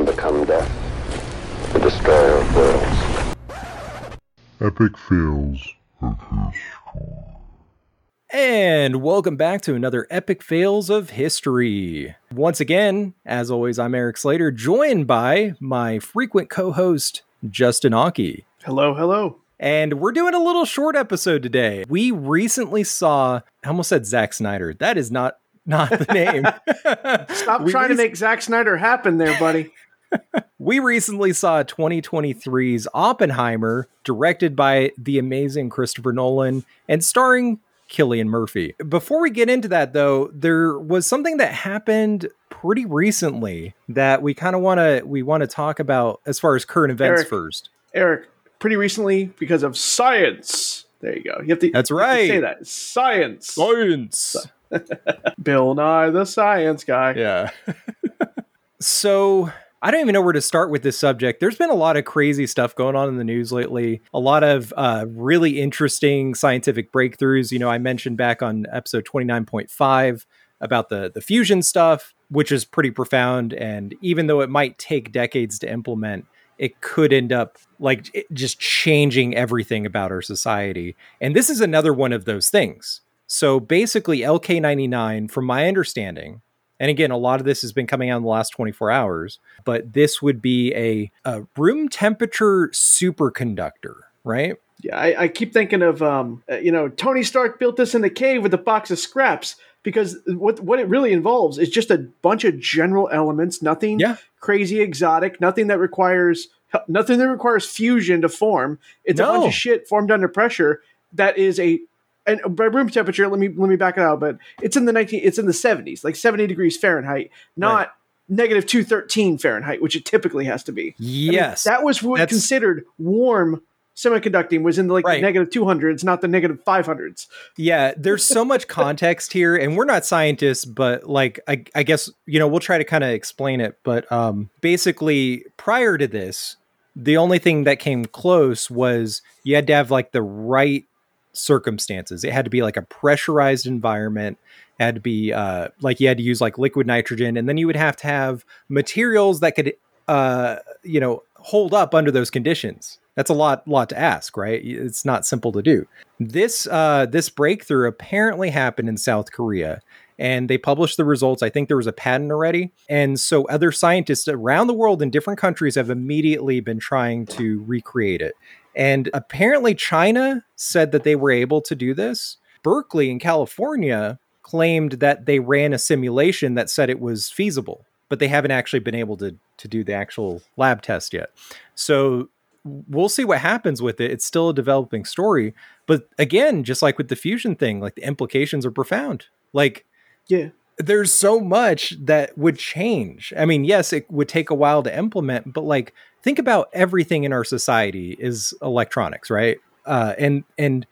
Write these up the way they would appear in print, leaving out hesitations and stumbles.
can become death, the destroyer of worlds. Epic fails of history. And welcome back to another Epic Fails of History. Once again, as always, I'm Eric Slater, joined by my frequent co-host, Justin Aki. Hello, hello. And we're doing a little short episode today. We recently saw, I almost said Zack Snyder. That is not the name. Stop trying to make Zack Snyder happen there, buddy. We recently saw 2023's Oppenheimer, directed by the amazing Christopher Nolan and starring Cillian Murphy. Before we get into that, though, there was something that happened pretty recently that we kind of want to talk about as far as current events first. Eric, pretty recently because of science. There you go. You have to. That's right. Say that science. Science. Bill Nye the Science Guy. Yeah. So I don't even know where to start with this subject. There's been a lot of crazy stuff going on in the news lately. A lot of really interesting scientific breakthroughs. You know, I mentioned back on episode 29.5 about the fusion stuff, which is pretty profound. And even though it might take decades to implement, it could end up just changing everything about our society. And this is another one of those things. So basically LK99, from my understanding, and again, a lot of this has been coming out in the last 24 hours, but this would be a room temperature superconductor, right? Yeah, I keep thinking of, Tony Stark built this in a cave with a box of scraps, because what it really involves is just a bunch of general elements, nothing crazy exotic, nothing that requires fusion to form. It's a bunch of shit formed under pressure that is and by room temperature, let me back it out, but it's in the 70s, like 70 degrees Fahrenheit, not negative 213 Fahrenheit, which it typically has to be. Yes. I mean, that was what considered warm semiconducting, was in the negative 200s, not the negative 500s. Yeah, there's so much context here, and we're not scientists, but I guess, we'll try to kind of explain it. But basically, prior to this, the only thing that came close was you had to have the right circumstances. It had to be a pressurized environment. It had to be you had to use liquid nitrogen, and then you would have to have materials that could hold up under those conditions. That's a lot to ask, right? It's not simple to do. This breakthrough apparently happened in South Korea, and they published the results. I think there was a patent already. And so other scientists around the world in different countries have immediately been trying to recreate it. And apparently China said that they were able to do this. Berkeley in California claimed that they ran a simulation that said it was feasible, but they haven't actually been able to do the actual lab test yet. So we'll see what happens with it. It's still a developing story. But again, just like with the fusion thing, the implications are profound. There's so much that would change. I mean, yes, it would take a while to implement, but think about everything in our society is electronics, right? And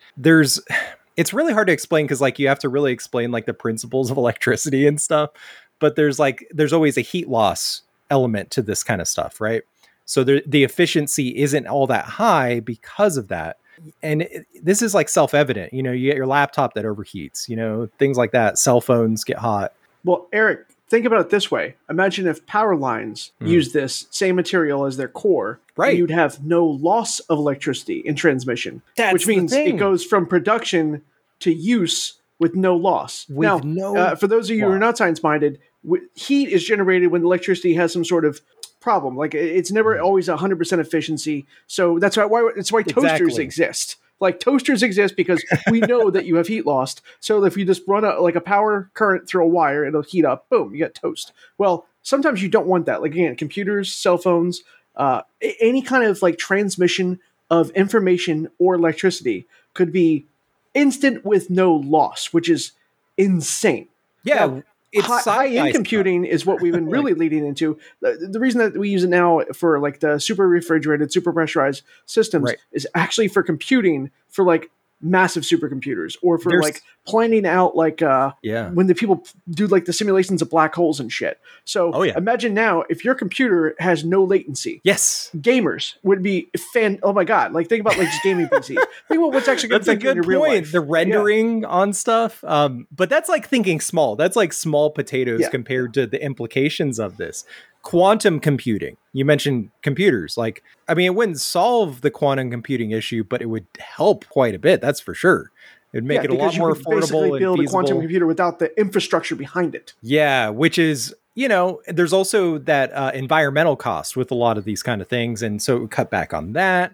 it's really hard to explain because you have to really explain the principles of electricity and stuff. But there's always a heat loss element to this kind of stuff, right? So the efficiency isn't all that high because of that. And this is self-evident. You get your laptop that overheats, things like that. Cell phones get hot. Well, Eric, think about it this way. Imagine if power lines use this same material as their core. Right. You'd have no loss of electricity in transmission. Which means it goes from production to use with no loss. For those of you who are not science-minded, heat is generated when electricity has some sort of problem. It's never always 100% efficiency. So that's why toasters exist. Toasters exist because we know that you have heat loss. So if you just run a power current through a wire, it'll heat up. Boom, you get toast. Well, sometimes you don't want that. Again, computers, cell phones, any kind of transmission of information or electricity could be instant with no loss, which is insane. Yeah. Now, high-end computing is what we've been really leading into. The reason that we use it now for the super refrigerated, super pressurized systems is actually for computing for massive supercomputers, or for planning out when the people do the simulations of black holes and shit. So imagine now if your computer has no latency. Yes, gamers would be oh my god! Think about just gaming PC. Think about what's actually going to be in your real life. The rendering on stuff, but that's thinking small. That's small potatoes compared to the implications of this. quantum computing. You mentioned computers. Like, I mean, it wouldn't solve the quantum computing issue, but it would help quite a bit. That's for sure. It'd make it a lot more affordable. Basically, build and a quantum computer without the infrastructure behind it. Yeah, which is, there's also that environmental cost with a lot of these kind of things, and so it would cut back on that.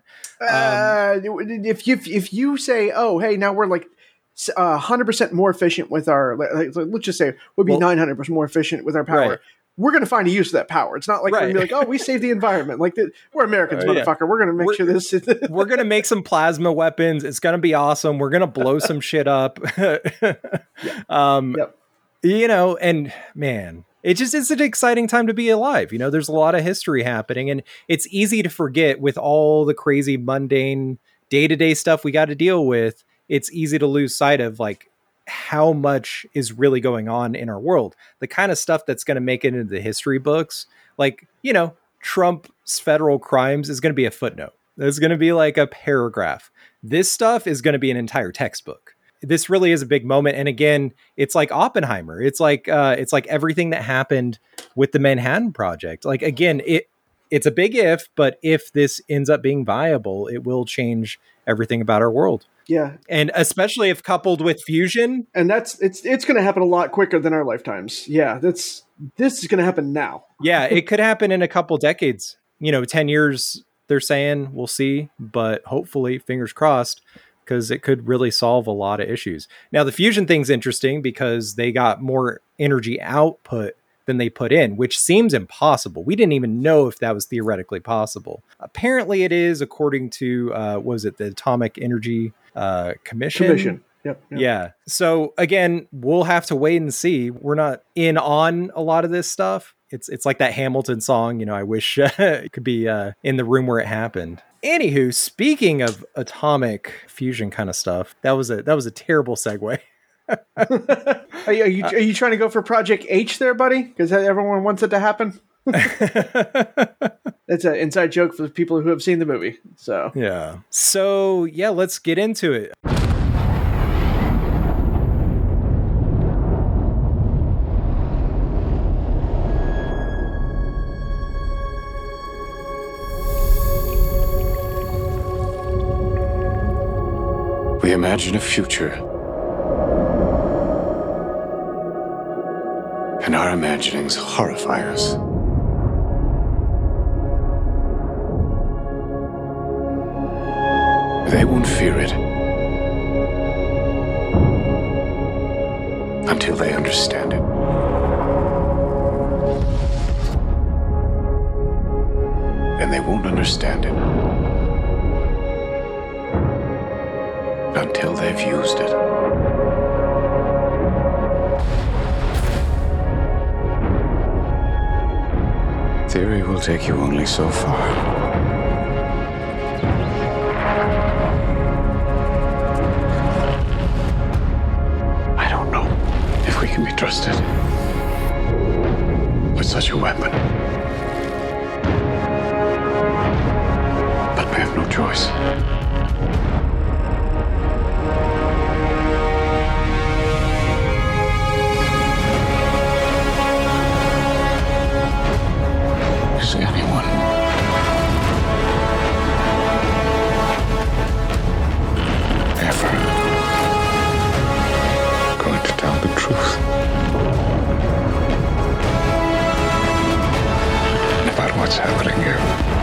If you say, oh, hey, now we're like 100% more efficient with our, let's just say we'll be 900% more efficient with our power. Right. We're going to find a use for that power. It's not like we're going to be like, oh, we saved the environment. Like, we're Americans, motherfucker. Yeah. We're going to make sure this. We're going to make some plasma weapons. It's going to be awesome. We're going to blow some shit up. And man, it's an exciting time to be alive. There's a lot of history happening, and it's easy to forget with all the crazy, mundane, day-to-day stuff we got to deal with. It's easy to lose sight of like how much is really going on in our world, the kind of stuff that's going to make it into the history books. Like, Trump's federal crimes is going to be a footnote. There's going to be like a paragraph. This stuff is going to be an entire textbook. This really is a big moment. And again, it's like Oppenheimer. It's like everything that happened with the Manhattan Project. Like, again, it's a big if, but if this ends up being viable, it will change everything about our world. Yeah. And especially if coupled with fusion. And it's going to happen a lot quicker than our lifetimes. Yeah. This is going to happen now. Yeah. It could happen in a couple decades, 10 years, they're saying. We'll see, but hopefully, fingers crossed, because it could really solve a lot of issues. Now, the fusion thing's interesting because they got more energy output than they put in, which seems impossible. We didn't even know if that was theoretically possible. Apparently it is, according to, the Atomic Energy Commission? Yep. Yeah. So again, we'll have to wait and see. We're not in on a lot of this stuff. It's like that Hamilton song, I wish it could be in the room where it happened. Anywho, speaking of atomic fusion kind of stuff, that was a terrible segue. Are you trying to go for Project H there, buddy? Because everyone wants it to happen. It's an inside joke for the people who have seen the movie. So yeah, let's get into it. We imagine a future. And our imaginings horrify us. They won't fear it until they understand it. And they won't understand it until they've used it. Theory will take you only so far. I don't know if we can be trusted with such a weapon. But we have no choice. Is anyone ever going to tell the truth about what's happening here?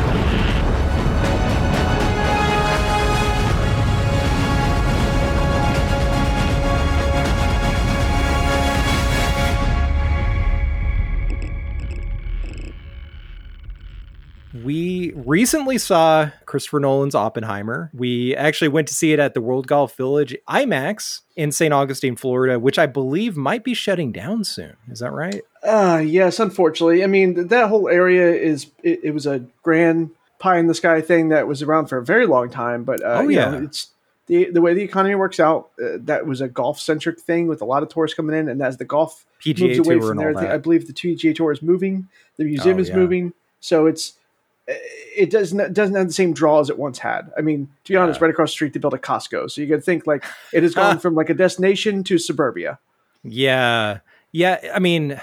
We recently saw Christopher Nolan's Oppenheimer. We actually went to see it at the World Golf Village IMAX in St. Augustine, Florida, which I believe might be shutting down soon. Is that right? Yes, unfortunately. I mean, that whole area it was a grand pie in the sky thing that was around for a very long time. But it's the way the economy works out. That was a golf centric thing with a lot of tourists coming in, and as the golf PGA moves away Tour from there, I believe the PGA Tour is moving. The museum is moving, so it doesn't have the same draw as it once had. I mean, to be honest, right across the street they built a Costco, so you got to think like it has gone from like a destination to suburbia. Yeah. I mean,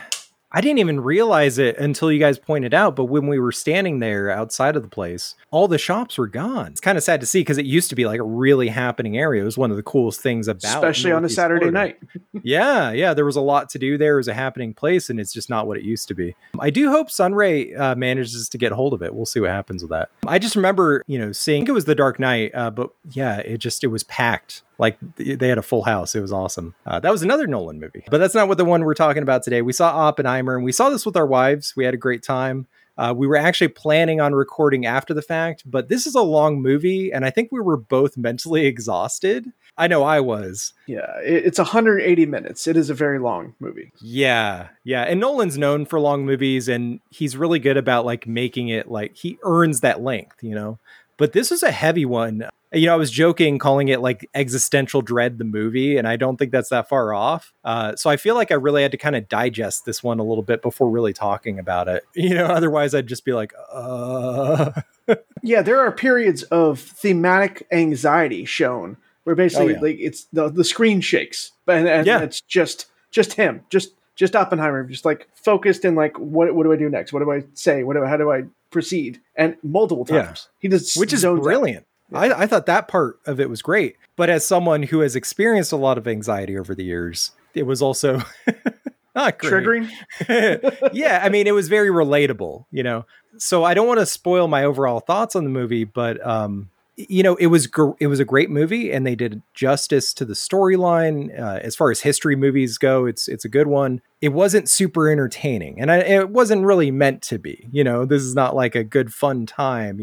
I didn't even realize it until you guys pointed out, but when we were standing there outside of the place, all the shops were gone. It's kind of sad to see because it used to be like a really happening area. It was one of the coolest things about especially on a Saturday night. Yeah, there was a lot to do there. It was a happening place, and it's just not what it used to be. I do hope Sunray manages to get hold of it. We'll see what happens with that. I just remember, seeing, I think it was The Dark Knight, but yeah, it was packed. Like they had a full house. It was awesome. That was another Nolan movie, but that's not what the one we're talking about today. We saw Oppenheimer, and we saw this with our wives. We had a great time. We were actually planning on recording after the fact, but this is a long movie, and I think we were both mentally exhausted. I know I was. Yeah, it's 180 minutes. It is a very long movie. Yeah. And Nolan's known for long movies, and he's really good about like making it like he earns that length, But this is a heavy one. I was joking calling it like existential dread, the movie, and I don't think that's that far off. So I feel like I really had to kind of digest this one a little bit before really talking about it. Otherwise I'd just be like, Yeah, there are periods of thematic anxiety shown where basically like it's the screen shakes, and it's just him, just Oppenheimer, just like focused in like what do I do next? What do I say? How do I proceed? And multiple times he does, which is brilliant. I thought that part of it was great, but as someone who has experienced a lot of anxiety over the years, it was also not great. Triggering. Yeah, I mean, it was very relatable, So I don't want to spoil my overall thoughts on the movie, but it was a great movie, and they did justice to the storyline. As far as history movies go, it's a good one. It wasn't super entertaining, and it wasn't really meant to be. This is not like a good fun time.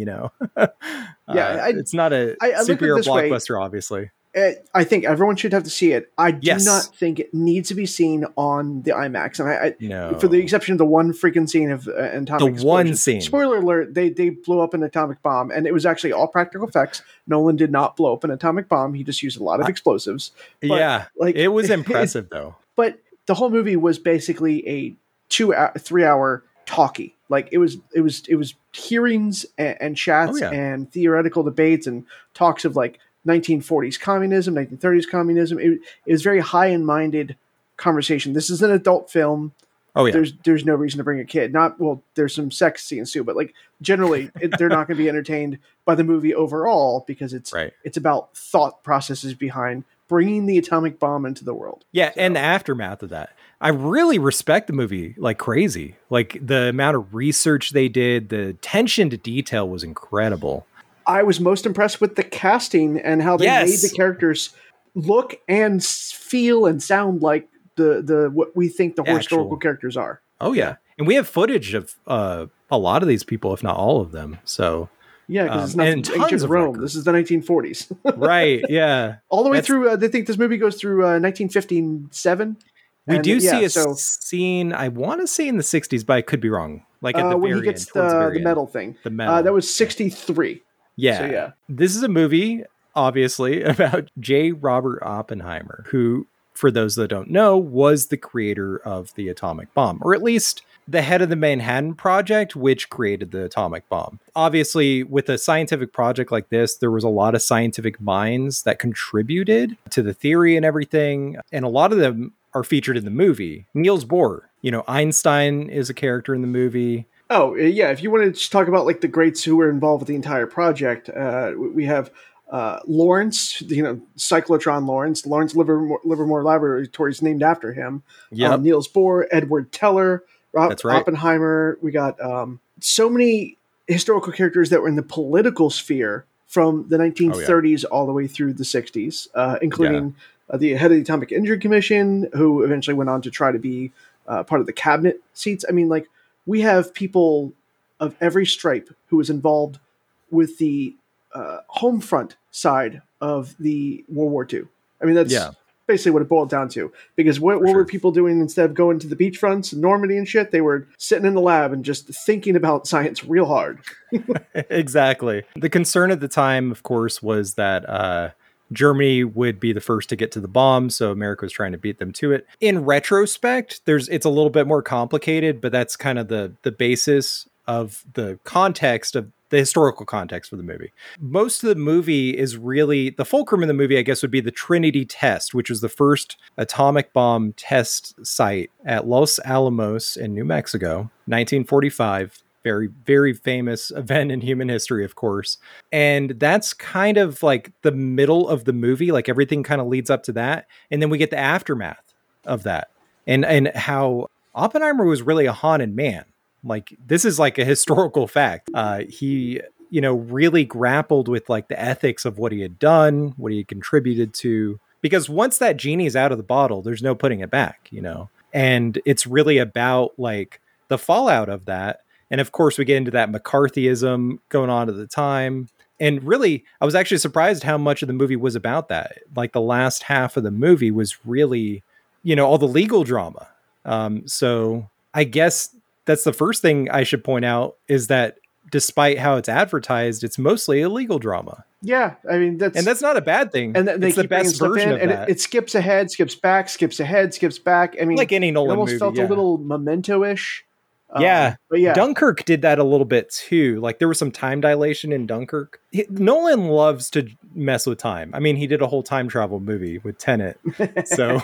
It's not a superhero blockbuster, obviously. I think everyone should have to see it. I do not think it needs to be seen on the IMAX, and for the exception of the one freaking scene of atomic explosion. One scene. Spoiler alert: they blew up an atomic bomb, and it was actually all practical effects. Nolan did not blow up an atomic bomb; he just used a lot of explosives. But, it was impressive though. But the whole movie was basically a 3 hour talkie. Like it was hearings and chats and theoretical debates and talks of like 1940s communism, 1930s communism. It was very high and minded conversation. This is an adult film. Oh yeah. There's no reason to bring a kid. There's some sex scenes too, but like generally they're not going to be entertained by the movie overall because it's about thought processes behind bringing the atomic bomb into the world. Yeah. So. And the aftermath of that. I really respect the movie like crazy. Like the amount of research they did, the attention to detail was incredible. I was most impressed with the casting and how they made the characters look and feel and sound like the what we think the historical characters are. Oh yeah. And we have footage of a lot of these people, if not all of them. So yeah, because it's not ancient Rome. This is the 1940s. Right. Yeah. All the way through. They think this movie goes through 1957. We do see a scene. I want to say in the 60s, but I could be wrong. Like at the when very he gets end, the metal thing. The metal. That was 63. Yeah. So, yeah. This is a movie, obviously, about J. Robert Oppenheimer, who, for those that don't know, was the creator of the atomic bomb, or at least the head of the Manhattan Project, which created the atomic bomb. Obviously, with a scientific project like this, there was a lot of scientific minds that contributed to the theory and everything. And a lot of them are featured in the movie. Niels Bohr, Einstein is a character in the movie. Oh, yeah. If you want to just talk about like the greats who were involved with the entire project, we have Lawrence, cyclotron Lawrence Livermore Laboratory is named after him. Yep. Niels Bohr, Edward Teller, That's right. Oppenheimer. We got so many historical characters that were in the political sphere from the 1930s all the way through the 60s, including the head of the Atomic Energy Commission, who eventually went on to try to be part of the cabinet seats. I mean, like, we have people of every stripe who was involved with the home front side of the World War II. I mean, that's basically what it boiled down to. Because what were people doing instead of going to the beachfronts in Normandy and shit? They were sitting in the lab and just thinking about science real hard. Exactly. The concern at the time, of course, was that Germany would be the first to get to the bomb, so America was trying to beat them to it. In retrospect, it's a little bit more complicated, but that's kind of the basis of the context of the historical context for the movie. Most of the movie is really, the fulcrum in the movie, I guess, would be the Trinity test, which was the first atomic bomb test site at Los Alamos in New Mexico, 1945. Very, very famous event in human history, of course. And that's kind of like the middle of the movie. Like everything kind of leads up to that. And then we get the aftermath of that. And how Oppenheimer was really a haunted man. Like this is like a historical fact. He, really grappled with like the ethics of what he had done, what he had contributed to, because once that genie's out of the bottle, there's no putting it back, and it's really about like the fallout of that. And of course we get into that McCarthyism going on at the time. And really, I was actually surprised how much of the movie was about that. Like the last half of the movie was really, all the legal drama. So I guess that's the first thing I should point out is that despite how it's advertised, it's mostly a legal drama. Yeah, I mean that's not a bad thing. And they it's keep the best version of and that. It skips ahead, skips back, skips ahead, skips back. I mean, like any Nolan it almost movie, felt a little Memento-ish. But yeah, Dunkirk did that a little bit too. Like there was some time dilation in Dunkirk. Nolan loves to mess with time. I mean, he did a whole time travel movie with Tenet. So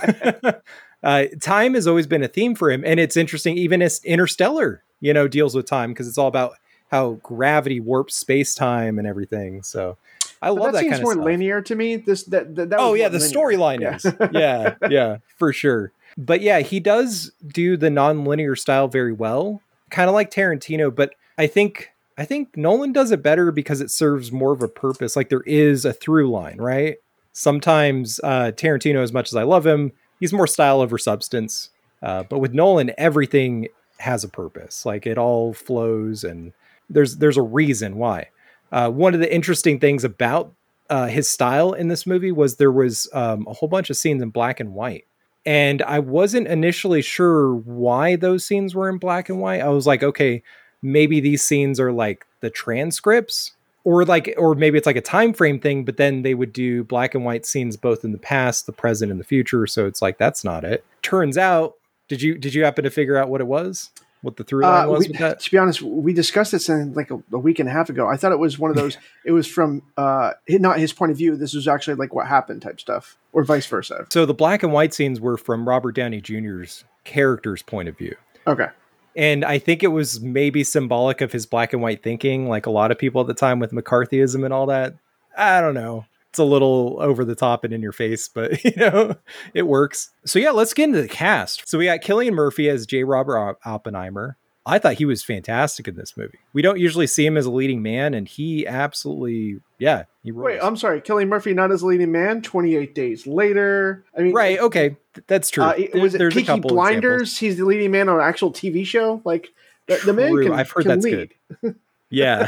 time has always been a theme for him. And it's interesting, even as Interstellar, deals with time because it's all about how gravity warps space-time and everything. So I love that kind of stuff. That seems more linear to me. That the storyline is. Yeah, for sure. But yeah, he does do the non-linear style very well, kind of like Tarantino. But I think Nolan does it better because it serves more of a purpose. Like there is a through line, right? Sometimes Tarantino, as much as I love him, he's more style over substance. But with Nolan, everything has a purpose. Like it all flows, and there's a reason why. One of the interesting things about his style in this movie was there was a whole bunch of scenes in black and white. And I wasn't initially sure why those scenes were in black and white. I was like, okay, maybe these scenes are like the transcripts or maybe it's like a time frame thing, but then they would do black and white scenes both in the past, the present, and the future. So it's like, that's not it. Turns out, did you happen to figure out what it was? What the through line was with that? To be honest, we discussed this in like a week and a half ago. I thought it was one of those, it was from not his point of view. This was actually like what happened type stuff, or vice versa. So the black and white scenes were from Robert Downey Jr.'s character's point of view. Okay. And I think it was maybe symbolic of his black and white thinking, like a lot of people at the time with McCarthyism and all that. I don't know. It's a little over the top and in your face, but it works. So yeah, let's get into the cast. So we got Cillian Murphy as J. Robert Oppenheimer. I thought he was fantastic in this movie. We don't usually see him as a leading man, and he absolutely, he rolls. Wait, I'm sorry, Cillian Murphy not as a leading man. 28 Days Later. I mean, right? Okay, that's true. Was it Peaky Blinders? Examples. He's the leading man on an actual TV show. Like the man can. I've heard that's lead. Good. Yeah.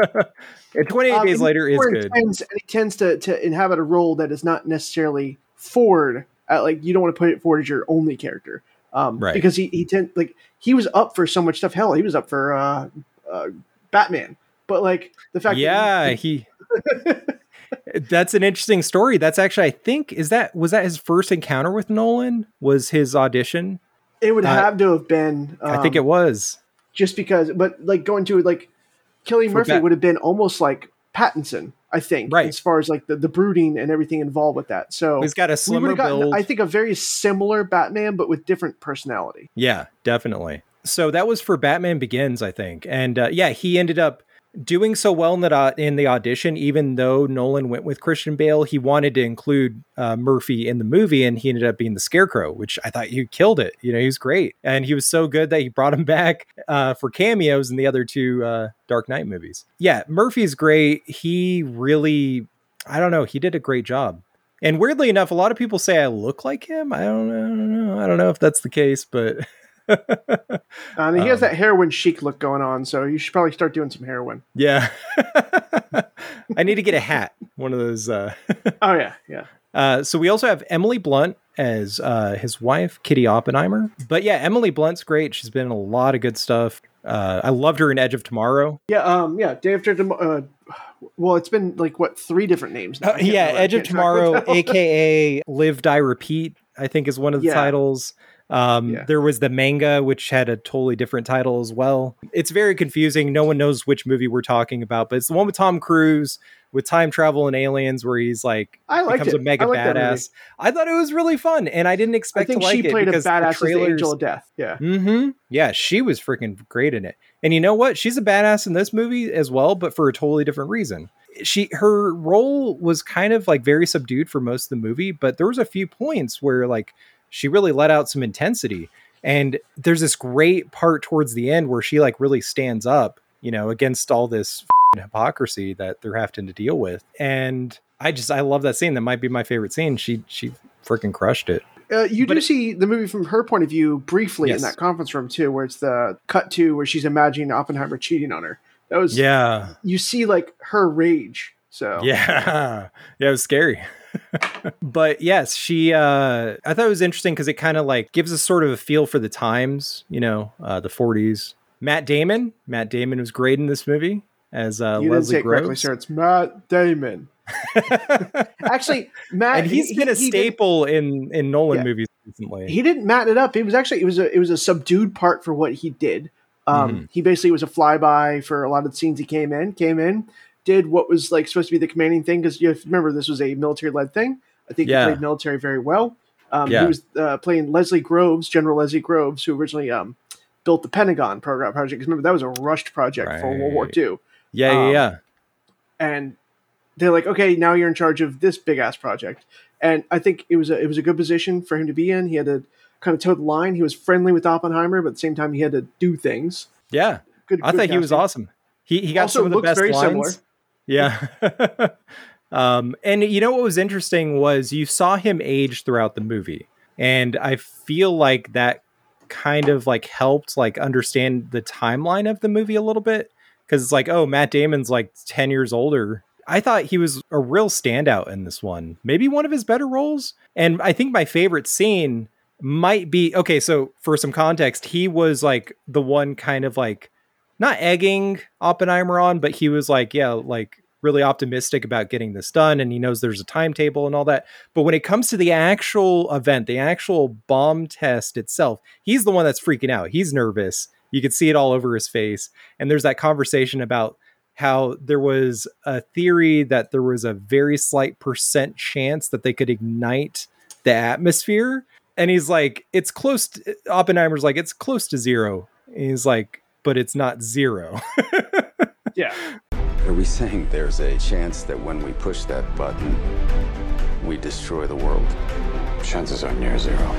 28 Days Later is good. And he tends to inhabit a role that is not necessarily forward. Like you don't want to put it forward as your only character. Right. Because he was up for so much stuff. Hell, he was up for Batman. But like the fact he that's an interesting story. That's actually, I think, was that his first encounter with Nolan? Was his audition? It would have to have been. I think it was. Just because, but like going to like Cillian Murphy would have been almost like Pattinson, I think, right? As far as like the brooding and everything involved with that. So he's got a slimmer build. I think a very similar Batman, but with different personality. Yeah, definitely. So that was for Batman Begins, I think, and he ended up doing so well in the audition. Even though Nolan went with Christian Bale, he wanted to include Murphy in the movie, and he ended up being the Scarecrow, which I thought he killed it. He was great, and he was so good that he brought him back for cameos in the other two Dark Knight movies. Yeah, Murphy's great. He really, I don't know, he did a great job. And weirdly enough, a lot of people say I look like him. I don't know if that's the case, but. He has that heroin chic look going on, so you should probably start doing some heroin. Yeah. I need to get a hat. One of those. Oh, yeah. So we also have Emily Blunt as his wife, Kitty Oppenheimer. But yeah, Emily Blunt's great. She's been in a lot of good stuff. I loved her in Edge of Tomorrow. Yeah, Day After Tomorrow. Well, it's been like, 3 different names now? Edge of Tomorrow, a.k.a. Live, Die, Repeat, I think is one of the titles. There was the manga, which had a totally different title as well. It's very confusing. No one knows which movie we're talking about, but it's the one with Tom Cruise with time travel and aliens where he's like becomes a mega badass. I thought it was really fun, and I didn't expect to like it. I think she played a badass as the Angel of Death. Yeah. Mm-hmm. Yeah, she was freaking great in it. And you know what? She's a badass in this movie as well, but for a totally different reason. Her role was kind of like very subdued for most of the movie, but there was a few points where like she really let out some intensity. And there's this great part towards the end where she like really stands up, you know, against all this hypocrisy that they're having to deal with. And I love that scene. That might be my favorite scene. She freaking crushed it. You do see the movie from her point of view briefly in that conference room too, where it's the cut to where she's imagining Oppenheimer cheating on her. That was, you see like her rage. So yeah, it was scary. But yes, I thought it was interesting because it kind of like gives us sort of a feel for the times, you know, the 40s. Matt Damon was great in this movie as Leslie Groves. Correctly, sir. It's Matt Damon. Actually, Matt, and he's been a staple in Nolan movies recently. He didn't Matt it up. It was a subdued part for what he did. He basically was a flyby for a lot of the scenes he came in, did what was like supposed to be the commanding thing. Because you remember this was a military-led thing. I think he played military very well. He was playing Leslie Groves, General Leslie Groves, who originally built the Pentagon project. Because remember, that was a rushed project for World War II. Yeah. And they're like, okay, now you're in charge of this big ass project. And I think it was a good position for him to be in. He had to kind of toe the line. He was friendly with Oppenheimer, but at the same time, he had to do things. Yeah, I thought he was awesome. He got some of the best lines. Similar. Yeah. And you know what was interesting was you saw him age throughout the movie, and I feel like that kind of like helped like understand the timeline of the movie a little bit, because it's like, oh, Matt Damon's like 10 years older. I thought he was a real standout in this one, maybe one of his better roles. And I think my favorite scene might be, okay, so for some context, he was like the one kind of like not egging Oppenheimer on, but he was like, yeah, like really optimistic about getting this done. And he knows there's a timetable and all that. But when it comes to the actual event, the actual bomb test itself, he's the one that's freaking out. He's nervous. You could see it all over his face. And there's that conversation about how there was a theory that there was a very slight % chance that they could ignite the atmosphere. And he's like, it's close to, Oppenheimer's like, it's close to zero. And he's like, but it's not zero. Yeah. Are we saying there's a chance that when we push that button, we destroy the world? Chances are near zero.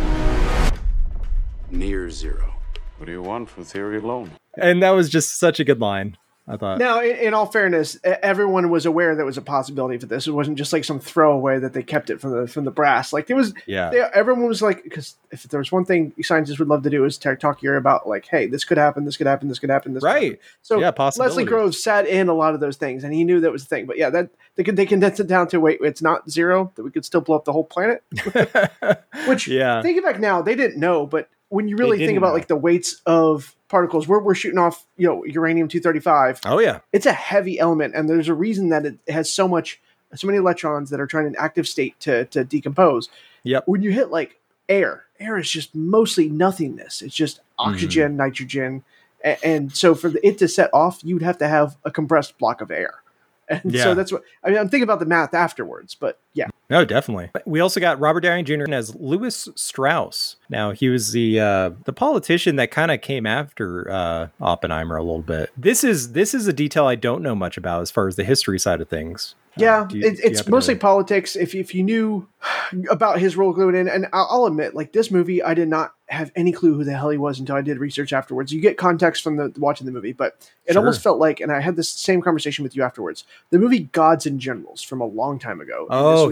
Near zero. What do you want from theory alone? And that was just such a good line, I thought. Now, in all fairness, everyone was aware there was a possibility for this. It wasn't just like some throwaway that they kept it from the brass. Like there was, everyone was like, because if there was one thing scientists would love to do is talk here about like, hey, this could happen, this could happen, this could happen, this right. could happen. So yeah, Leslie Groves sat in a lot of those things, and he knew that was the thing. But yeah, that they condensed it down to wait, it's not zero, that we could still blow up the whole planet. Which, thinking back now, they didn't know, but when you really think about like the weights of particles, we're shooting off, uranium-235. Oh yeah, it's a heavy element, and there's a reason that it has so many electrons that are trying in active state to decompose. Yep. When you hit like air is just mostly nothingness. It's just oxygen, nitrogen, and so for it to set off, you'd have to have a compressed block of air. And so that's what I'm thinking about the math afterwards, but yeah. No, definitely. We also got Robert Downey Jr. as Lewis Strauss. Now, he was the politician that kind of came after Oppenheimer a little bit. This is a detail I don't know much about as far as the history side of things. Yeah, it's mostly politics. If you knew about his role going in, and I'll admit, like this movie, I did not have any clue who the hell he was until I did research afterwards. You get context from watching the movie, but it almost felt like, and I had this same conversation with you afterwards, the movie Gods and Generals from a long time ago.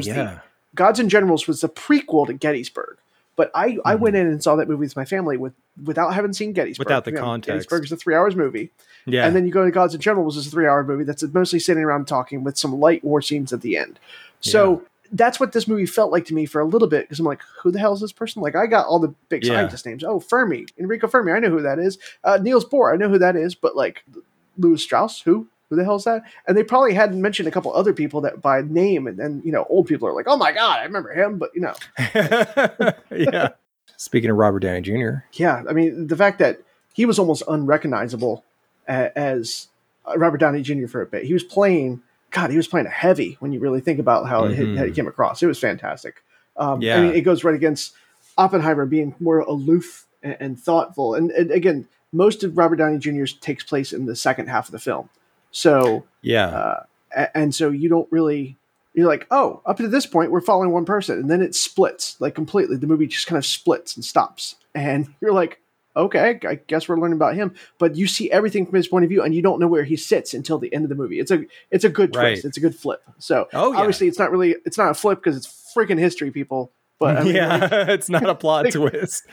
Gods and Generals was the prequel to Gettysburg. But I went in and saw that movie with my family without having seen Gettysburg. Without the context. Gettysburg is a 3 hours movie. Yeah. And then you go to Gods and Generals, which is a 3 hour movie that's mostly sitting around talking with some light war scenes at the end. So that's what this movie felt like to me for a little bit, because I'm like, who the hell is this person? Like, I got all the big scientist names. Oh, Fermi, Enrico Fermi, I know who that is. Niels Bohr, I know who that is. But like, Lewis Strauss, who? Who the hell is that? And they probably hadn't mentioned a couple other people that by name, and then old people are like, oh my god, I remember him. But yeah. Speaking of Robert Downey Jr. Yeah, I mean, the fact that he was almost unrecognizable as Robert Downey Jr. for a bit. He was playing a heavy when you really think about how it came across. It was fantastic. I mean, it goes right against Oppenheimer being more aloof and thoughtful. And again, most of Robert Downey Jr.'s takes place in the second half of the film. So, and so you don't really, you're like, oh, up to this point, we're following one person. And then it splits like completely. The movie just kind of splits and stops. And you're like, okay, I guess we're learning about him. But you see everything from his point of view, and you don't know where he sits until the end of the movie. It's a good twist. It's a good flip. So obviously it's not a flip because it's freaking history, people. But I mean, it's not a plot twist.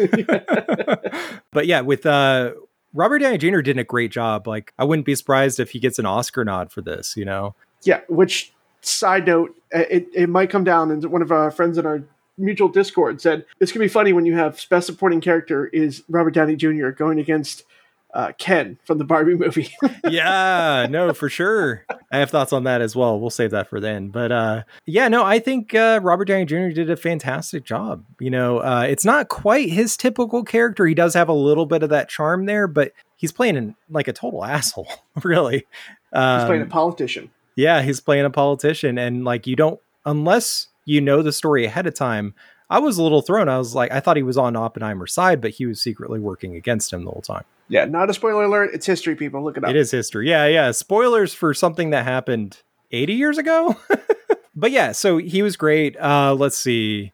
But yeah, with Robert Downey Jr. did a great job. Like, I wouldn't be surprised if he gets an Oscar nod for this, you know? Yeah, which, side note, it might come down, and one of our friends in our mutual Discord said, it's going to be funny when you have best supporting character is Robert Downey Jr. going against Ken from the Barbie movie. Yeah, no, for sure. I have thoughts on that as well. We'll save that for then. But I think Robert Downey Jr. did a fantastic job. You know, it's not quite his typical character. He does have a little bit of that charm there, but he's playing like a total asshole, really. He's playing a politician. Yeah, he's playing a politician. And like, you don't, unless you know the story ahead of time, I was a little thrown. I was like, I thought he was on Oppenheimer's side, but he was secretly working against him the whole time. Yeah, not a spoiler alert. It's history, people. Look it up. It is history. Yeah. Spoilers for something that happened 80 years ago. But yeah, so he was great. Let's see.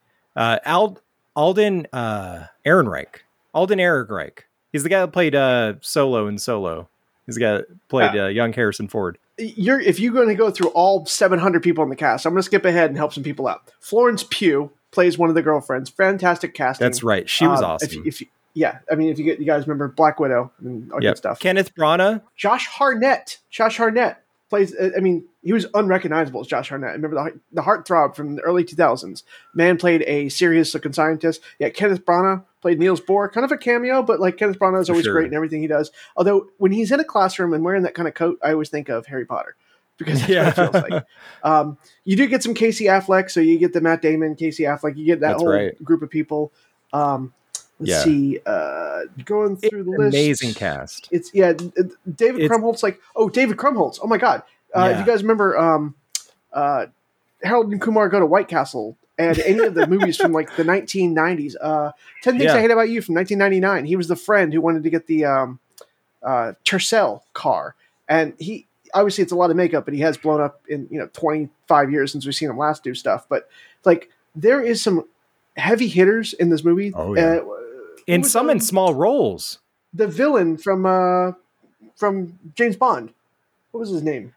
Alden Ehrenreich. Alden Ehrenreich. He's the guy that played Solo in Solo. He's the guy that played young Harrison Ford. If you're going to go through all 700 people in the cast, I'm going to skip ahead and help some people out. Florence Pugh plays one of the girlfriends. Fantastic casting. That's right. She was awesome. If you guys remember Black Widow and all that stuff. Kenneth Branagh. Josh Hartnett plays. I mean, he was unrecognizable as Josh Hartnett. I remember the heartthrob from the early 2000s. Man played a serious-looking scientist. Yeah, Kenneth Branagh played Niels Bohr. Kind of a cameo, but like Kenneth Branagh is always great in everything he does. Although when he's in a classroom and wearing that kind of coat, I always think of Harry Potter. Because that's what it feels like. You do get some Casey Affleck, so you get the Matt Damon, Casey Affleck. You get that whole group of people. Let's see. Going through the list. Amazing cast. It's David Krumholtz. David Krumholtz. Oh my God. If you guys remember, Harold and Kumar Go to White Castle and any of the movies from like the 1990s. 10 Things I Hate About You from 1999. He was the friend who wanted to get the Tercel car, and he. Obviously, it's a lot of makeup, but he has blown up in 25 years since we've seen him last do stuff. But like, there is some heavy hitters in this movie. Oh, yeah. In small roles. The villain from James Bond. What was his name?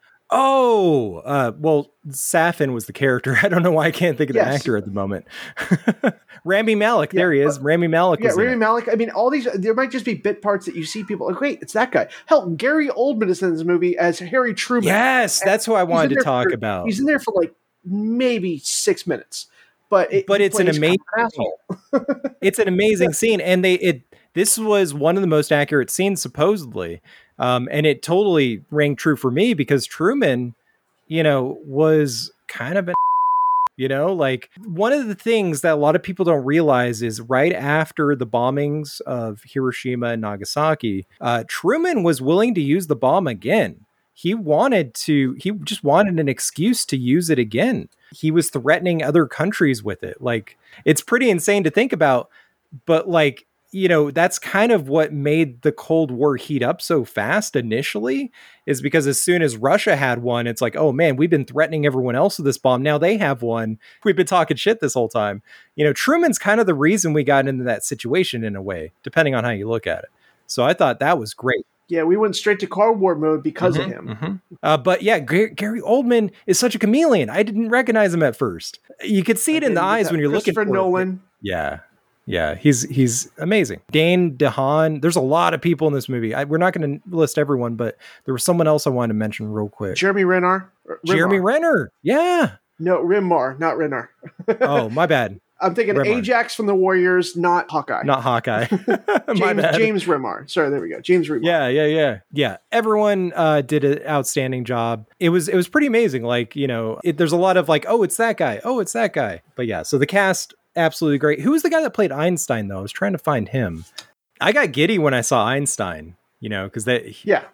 Safin was the character. I don't know why I can't think of the actor at the moment. Rami Malek. There he is. Rami Malek. Yeah, Rami Malek. I mean, all these, there might just be bit parts that you see people like, wait, it's that guy. Hell, Gary Oldman is in this movie as Harry Truman. Yes, that's who I wanted to talk about. He's in there for like maybe 6 minutes. But it's an amazing asshole. It's an amazing scene. And this was one of the most accurate scenes, supposedly. And it totally rang true for me because Truman, was kind of like one of the things that a lot of people don't realize is right after the bombings of Hiroshima and Nagasaki, Truman was willing to use the bomb again. He just wanted an excuse to use it again. He was threatening other countries with it. Like, it's pretty insane to think about, but like, that's kind of what made the Cold War heat up so fast initially, is because as soon as Russia had one, it's like, oh man, we've been threatening everyone else with this bomb. Now they have one. We've been talking shit this whole time. Truman's kind of the reason we got into that situation in a way, depending on how you look at it. So I thought that was great. Yeah, we went straight to Cold War mode because of him. But yeah, Gary Oldman is such a chameleon. I didn't recognize him at first. You could see it in the eyes when you're looking for Nolan. Yeah, he's amazing. Dane DeHaan. There's a lot of people in this movie. We're not going to list everyone, but there was someone else I wanted to mention real quick. Jeremy Renner. Jeremy Renner. Yeah. No, Rimar, not Renner. Oh, my bad. I'm thinking Rimar. Ajax from the Warriors, not Hawkeye. Not Hawkeye. James Rimar. Sorry, there we go. James Rimar. Yeah. Everyone did an outstanding job. It was pretty amazing. Like, there's a lot of like, oh, it's that guy. Oh, it's that guy. But yeah, so the cast, absolutely great. Who was the guy that played Einstein, though? I was trying to find him. I got giddy when I saw Einstein, because the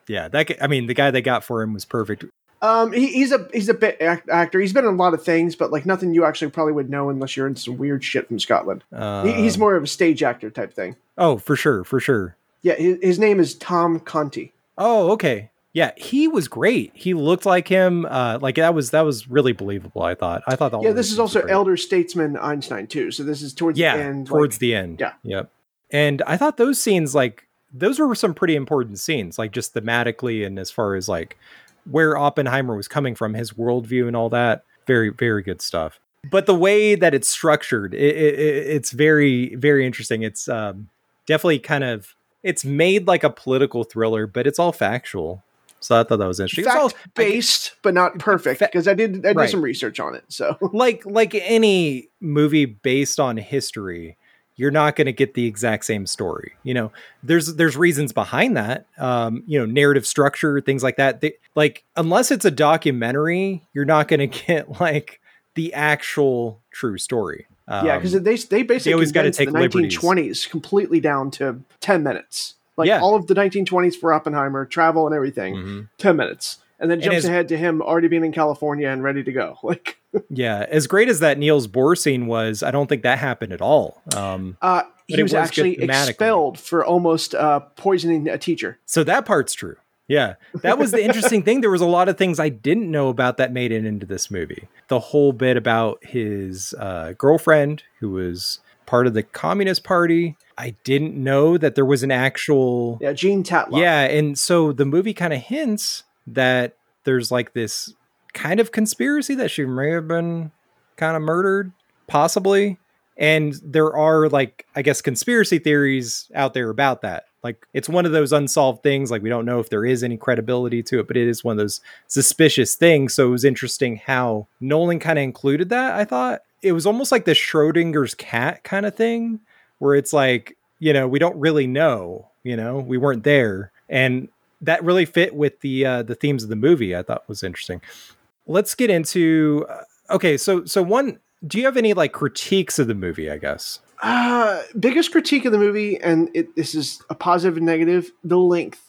guy they got for him was perfect. He's a bit actor. He's been in a lot of things, but like nothing you actually probably would know unless you're in some weird shit from Scotland. He's more of a stage actor type thing. Oh, for sure. Yeah, his name is Tom Conti. Oh, okay. Yeah, he was great. He looked like him. That was really believable. I thought. Yeah, this is also elder statesman Einstein too. So this is towards the end. Towards the end. Yeah. Yep. And I thought those scenes, those were some pretty important scenes, just thematically and as far as where Oppenheimer was coming from, his worldview and all that. Very, very good stuff. But the way that it's structured, it's very, very interesting. It's definitely it's made like a political thriller, but it's all factual. So I thought that was interesting. Fact-based, but not perfect, because I did some research on it. So like any movie based on history, you're not going to get the exact same story. There's reasons behind that. Narrative structure, things like that. Unless it's a documentary, you're not going to get the actual true story. Because they basically always got to take the 1920s completely down to 10 minutes. All of the 1920s for Oppenheimer, travel and everything, 10 minutes. And then jumps ahead to him already being in California and ready to go. Yeah, as great as that Niels Bohr scene was, I don't think that happened at all. He was actually expelled for almost poisoning a teacher. So that part's true. Yeah, that was the interesting thing. There was a lot of things I didn't know about that made it into this movie. The whole bit about his girlfriend, who was part of the Communist Party. I didn't know that there was an actual... Yeah, Jean Tatlock. Yeah, and so the movie kind of hints that there's this kind of conspiracy that she may have been kind of murdered, possibly. And there are conspiracy theories out there about that. It's one of those unsolved things. We don't know if there is any credibility to it, but it is one of those suspicious things. So it was interesting how Nolan kind of included that. I thought it was almost like the Schrodinger's cat kind of thing, where it's we don't really know, we weren't there. And that really fit with the themes of the movie. I thought was interesting. Let's get into, okay. So one, do you have any critiques of the movie, I guess? Biggest critique of the movie, and this is a positive and negative, the length.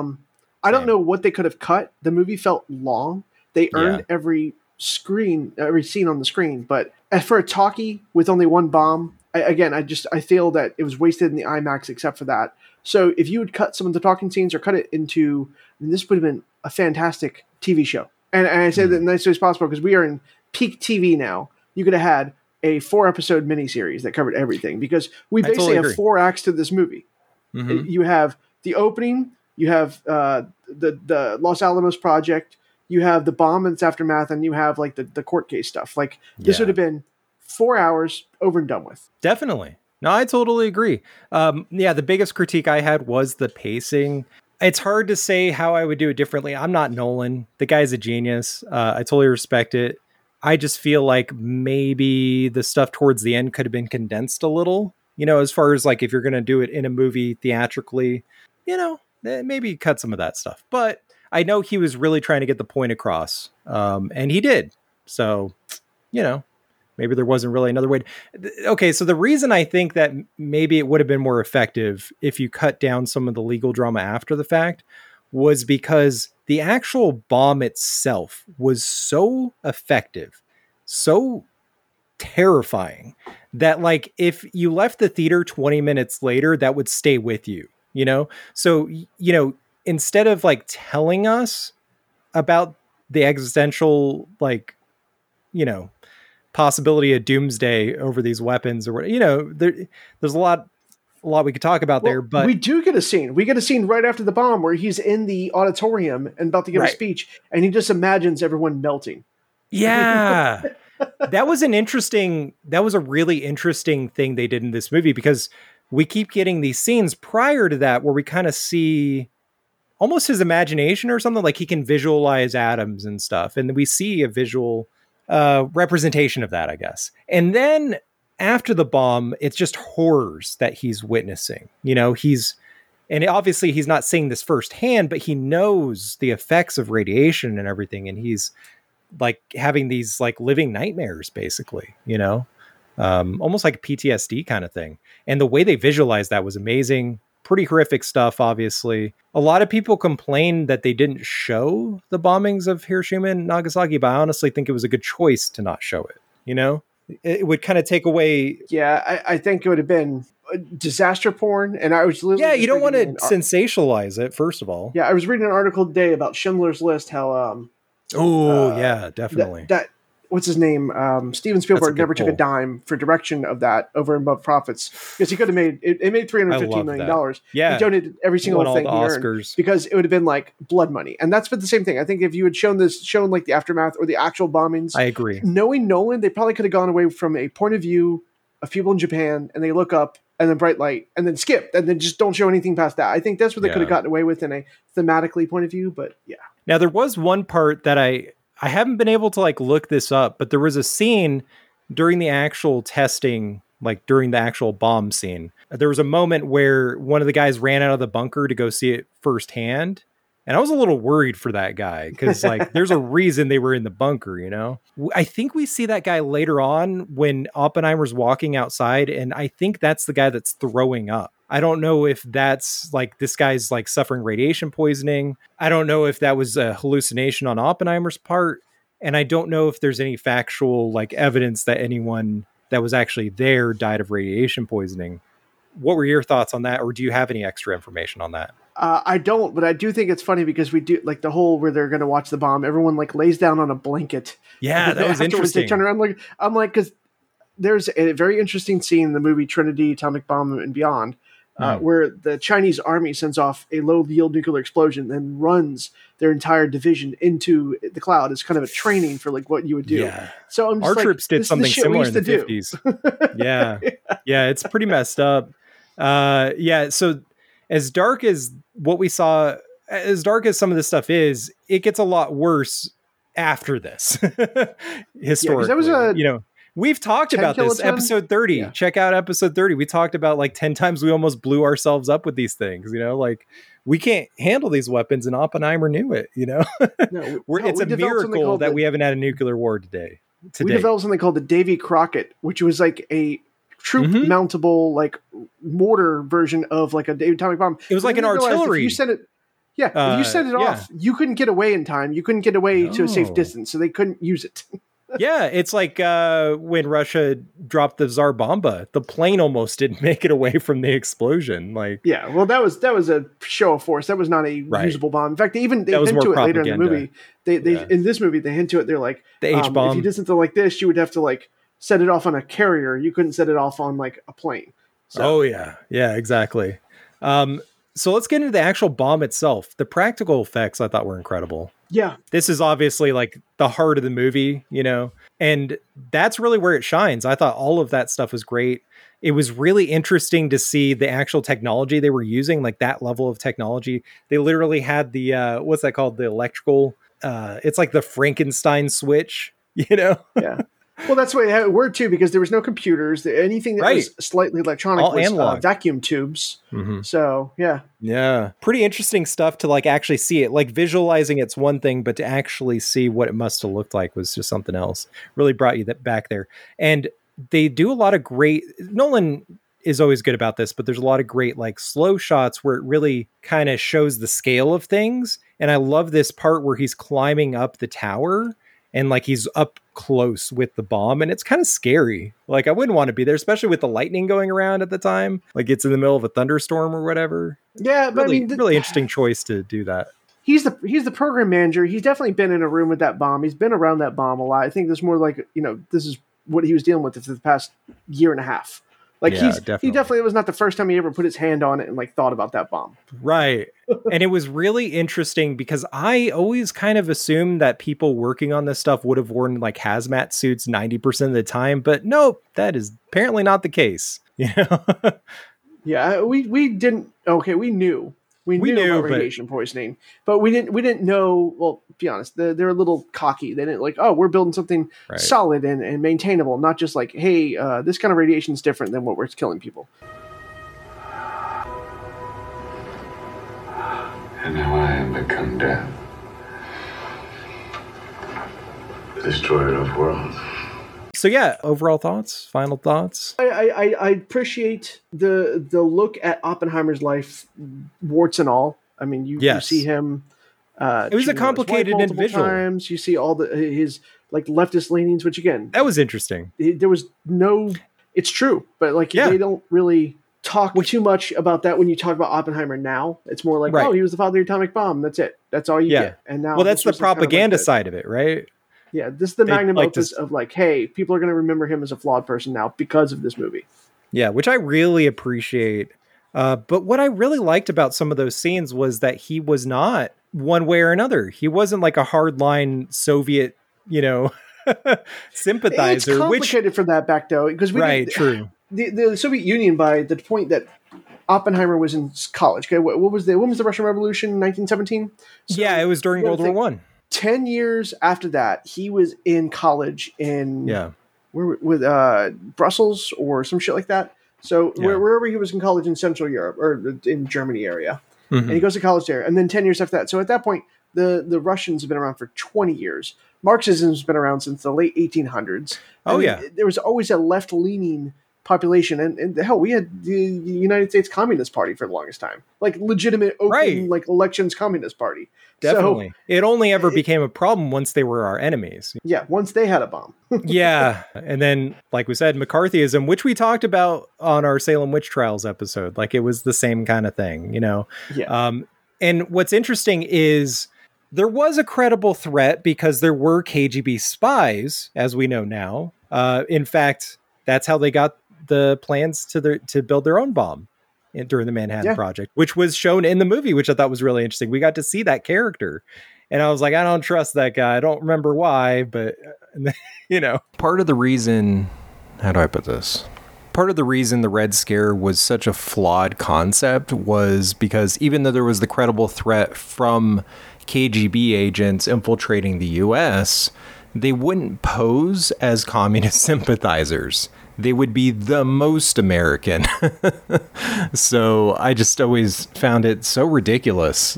I don't know what they could have cut. The movie felt long. They earned every scene on the screen, but as for a talkie with only one bomb, I feel that it was wasted in the IMAX except for that. So if you would cut some of the talking scenes or cut it into, this would have been a fantastic TV show. And I say that in the nicest way as possible because we are in peak TV now. You could have had a 4-episode miniseries that covered everything because we basically have 4 acts to this movie. Mm-hmm. You have the opening, you have the Los Alamos Project, you have the bomb and its aftermath, and you have the court case stuff. This would have been 4 hours over and done with. Definitely. No, I totally agree. The biggest critique I had was the pacing. It's hard to say how I would do it differently. I'm not Nolan. The guy's a genius. I totally respect it. I just feel like maybe the stuff towards the end could have been condensed a little, as far as if you're going to do it in a movie theatrically, maybe cut some of that stuff. But I know he was really trying to get the point across, and he did. So, maybe there wasn't really another way. Okay, so the reason I think that maybe it would have been more effective if you cut down some of the legal drama after the fact was because the actual bomb itself was so effective, so terrifying that if you left the theater 20 minutes later, that would stay with you, So, instead of telling us about the existential, possibility of doomsday over these weapons or what, there's a lot we could talk about there, but we do get a scene. We get a scene right after the bomb where he's in the auditorium and about to give a speech and he just imagines everyone melting. Yeah. That was a really interesting thing they did in this movie because we keep getting these scenes prior to that where we kind of see almost his imagination or something, he can visualize atoms and stuff. And we see a visual representation of that, I guess. And then after the bomb, it's just horrors that he's witnessing. And obviously he's not seeing this firsthand, but he knows the effects of radiation and everything. And he's having these living nightmares, basically, almost like a PTSD kind of thing. And the way they visualized that was amazing. Pretty horrific stuff, obviously. A lot of people complained that they didn't show the bombings of Hiroshima and Nagasaki, but I honestly think it was a good choice to not show it. You know, it would kind of take away. Yeah, I think it would have been disaster porn. And I was literally you don't want to sensationalize it, first of all. Yeah, I was reading an article today about Schindler's List, how yeah, definitely. That what's his name? Steven Spielberg never took a dime for direction of that over and above profits, because he could have made it made $315 million. Yeah, he donated every single thing he earned, because it would have been like blood money. And that's been the same thing. I think if you had shown like the aftermath or the actual bombings, I agree. Knowing Nolan, they probably could have gone away from a point of view of people in Japan, and they look up and then bright light and then skip and then just don't show anything past that. I think that's what they could have gotten away with in a thematically point of view. But yeah. Now there was one part that I haven't been able to like look this up, but there was a scene during the actual testing, like during the actual bomb scene. There was a moment where one of the guys ran out of the bunker to go see it firsthand. And I was a little worried for that guy, because like there's a reason they were in the bunker, you know? I think we see that guy later on when Oppenheimer's walking outside, and I think that's the guy that's throwing up. I don't know if that's like this guy's like suffering radiation poisoning. I don't know if that was a hallucination on Oppenheimer's part. And I don't know if there's any factual like evidence that anyone that was actually there died of radiation poisoning. What were your thoughts on that? Or do you have any extra information on that? I don't, but I do think it's funny because we do like the whole where they're going to watch the bomb. Everyone like lays down on a blanket. Yeah, that was interesting. They turn around, I'm like, because there's a very interesting scene in the movie Trinity, Atomic Bomb and Beyond, where the Chinese army sends off a low yield nuclear explosion and runs their entire division into the cloud as kind of a training for like what you would do. Yeah. So I'm just our troops did something similar in the 50s. Yeah, it's pretty messed up. So as dark as what we saw, as dark as some of this stuff is, it gets a lot worse after this. Historically, that was we've talked about this. Episode 30. Yeah. Check out episode 30. We talked about like 10 times we almost blew ourselves up with these things. You know, like we can't handle these weapons, and Oppenheimer knew it. You know, it's a miracle that we haven't had a nuclear war today. We developed something called the Davy Crockett, which was like a troop mountable like mortar version of like a atomic bomb. It was like an artillery. If you sent it off, you couldn't get away in time. You couldn't get away to a safe distance, so they couldn't use it. Yeah, it's like when Russia dropped the Tsar Bomba, the plane almost didn't make it away from the explosion. Like, yeah, well, that was a show of force. That was not a usable bomb. In fact, they hint to it later in the movie. They in this movie they hint to it. They're like, the H bomb. If you did something like this, you would have to like set it off on a carrier. You couldn't set it off on like a plane. So. Oh yeah, exactly. So let's get into the actual bomb itself. The practical effects I thought were incredible. Yeah. This is obviously like the heart of the movie, you know, and that's really where it shines. I thought all of that stuff was great. It was really interesting to see the actual technology they were using, like that level of technology. They literally had the, what's that called? The electrical, it's like the Frankenstein switch, you know? Yeah. Well, that's the way it worked too, because there was no computers. Anything that was slightly electronic was vacuum tubes. Mm-hmm. So, yeah, pretty interesting stuff to like actually see it. Like visualizing it's one thing, but to actually see what it must have looked like was just something else. Really brought you back there. And they do a lot of great. Nolan is always good about this, but there's a lot of great like slow shots where it really kind of shows the scale of things. And I love this part where he's climbing up the tower. And like he's up close with the bomb, and it's kind of scary. Like I wouldn't want to be there, especially with the lightning going around at the time. Like it's in the middle of a thunderstorm or whatever. Yeah, but really, really interesting choice to do that. He's the program manager. He's definitely been in a room with that bomb. He's been around that bomb a lot. I think there's more like, you know, this is what he was dealing with for the past year and a half. Like he definitely was not the first time he ever put his hand on it and like thought about that bomb. Right. And it was really interesting because I always kind of assumed that people working on this stuff would have worn like hazmat suits 90% of the time, but no, that is apparently not the case. You know? Yeah, we didn't. Okay, we knew. We knew about radiation poisoning, but we didn't know. Well, to be honest, they're a little cocky. They didn't like, oh, we're building something solid and maintainable, not just like, hey, this kind of radiation is different than what we're killing people. And now I have become death, the destroyer of worlds. So yeah, overall thoughts, final thoughts. I appreciate the look at Oppenheimer's life, warts and all. I mean, you see him. It was a complicated individual. Times. You see all his like leftist leanings, which again, that was interesting. There was no. It's true, but like they don't really talk too much about that when you talk about Oppenheimer now. It's more like, oh, he was the father of the atomic bomb. That's it. That's all you get. And now, that's the propaganda side of it, right? Yeah, this is the magnum opus of like, hey, people are going to remember him as a flawed person now because of this movie. Yeah, which I really appreciate. But what I really liked about some of those scenes was that he was not one way or another. He wasn't like a hardline Soviet, sympathizer. It's complicated for that back though, because true. The Soviet Union, by the point that Oppenheimer was in college. Okay, when was the Russian Revolution? 1917. So it was during World War One. 10 years after that, he was in college in with Brussels or some shit like that. So wherever he was in college in Central Europe or in Germany area, and he goes to college there. And then 10 years after that, so at that point, the Russians have been around for 20 years. Marxism's been around since the late 1800s. There was always a left-leaning population, and hell, we had the United States Communist Party for the longest time, like legitimate open like elections Communist Party. Definitely. So, it only ever became a problem once they were our enemies. Yeah, once they had a bomb. And then, like we said, McCarthyism, which we talked about on our Salem Witch Trials episode, like it was the same kind of thing, and what's interesting is there was a credible threat because there were KGB spies, as we know now. In fact, that's how they got the plans to build their own bomb during the Manhattan Project, which was shown in the movie, which I thought was really interesting. We got to see that character, and I was like, I don't trust that guy. I don't remember why, but part of the reason, how do I put this? Part of the reason the Red Scare was such a flawed concept was because even though there was the credible threat from KGB agents infiltrating the US, they wouldn't pose as communist sympathizers. They would be the most American. So I just always found it so ridiculous.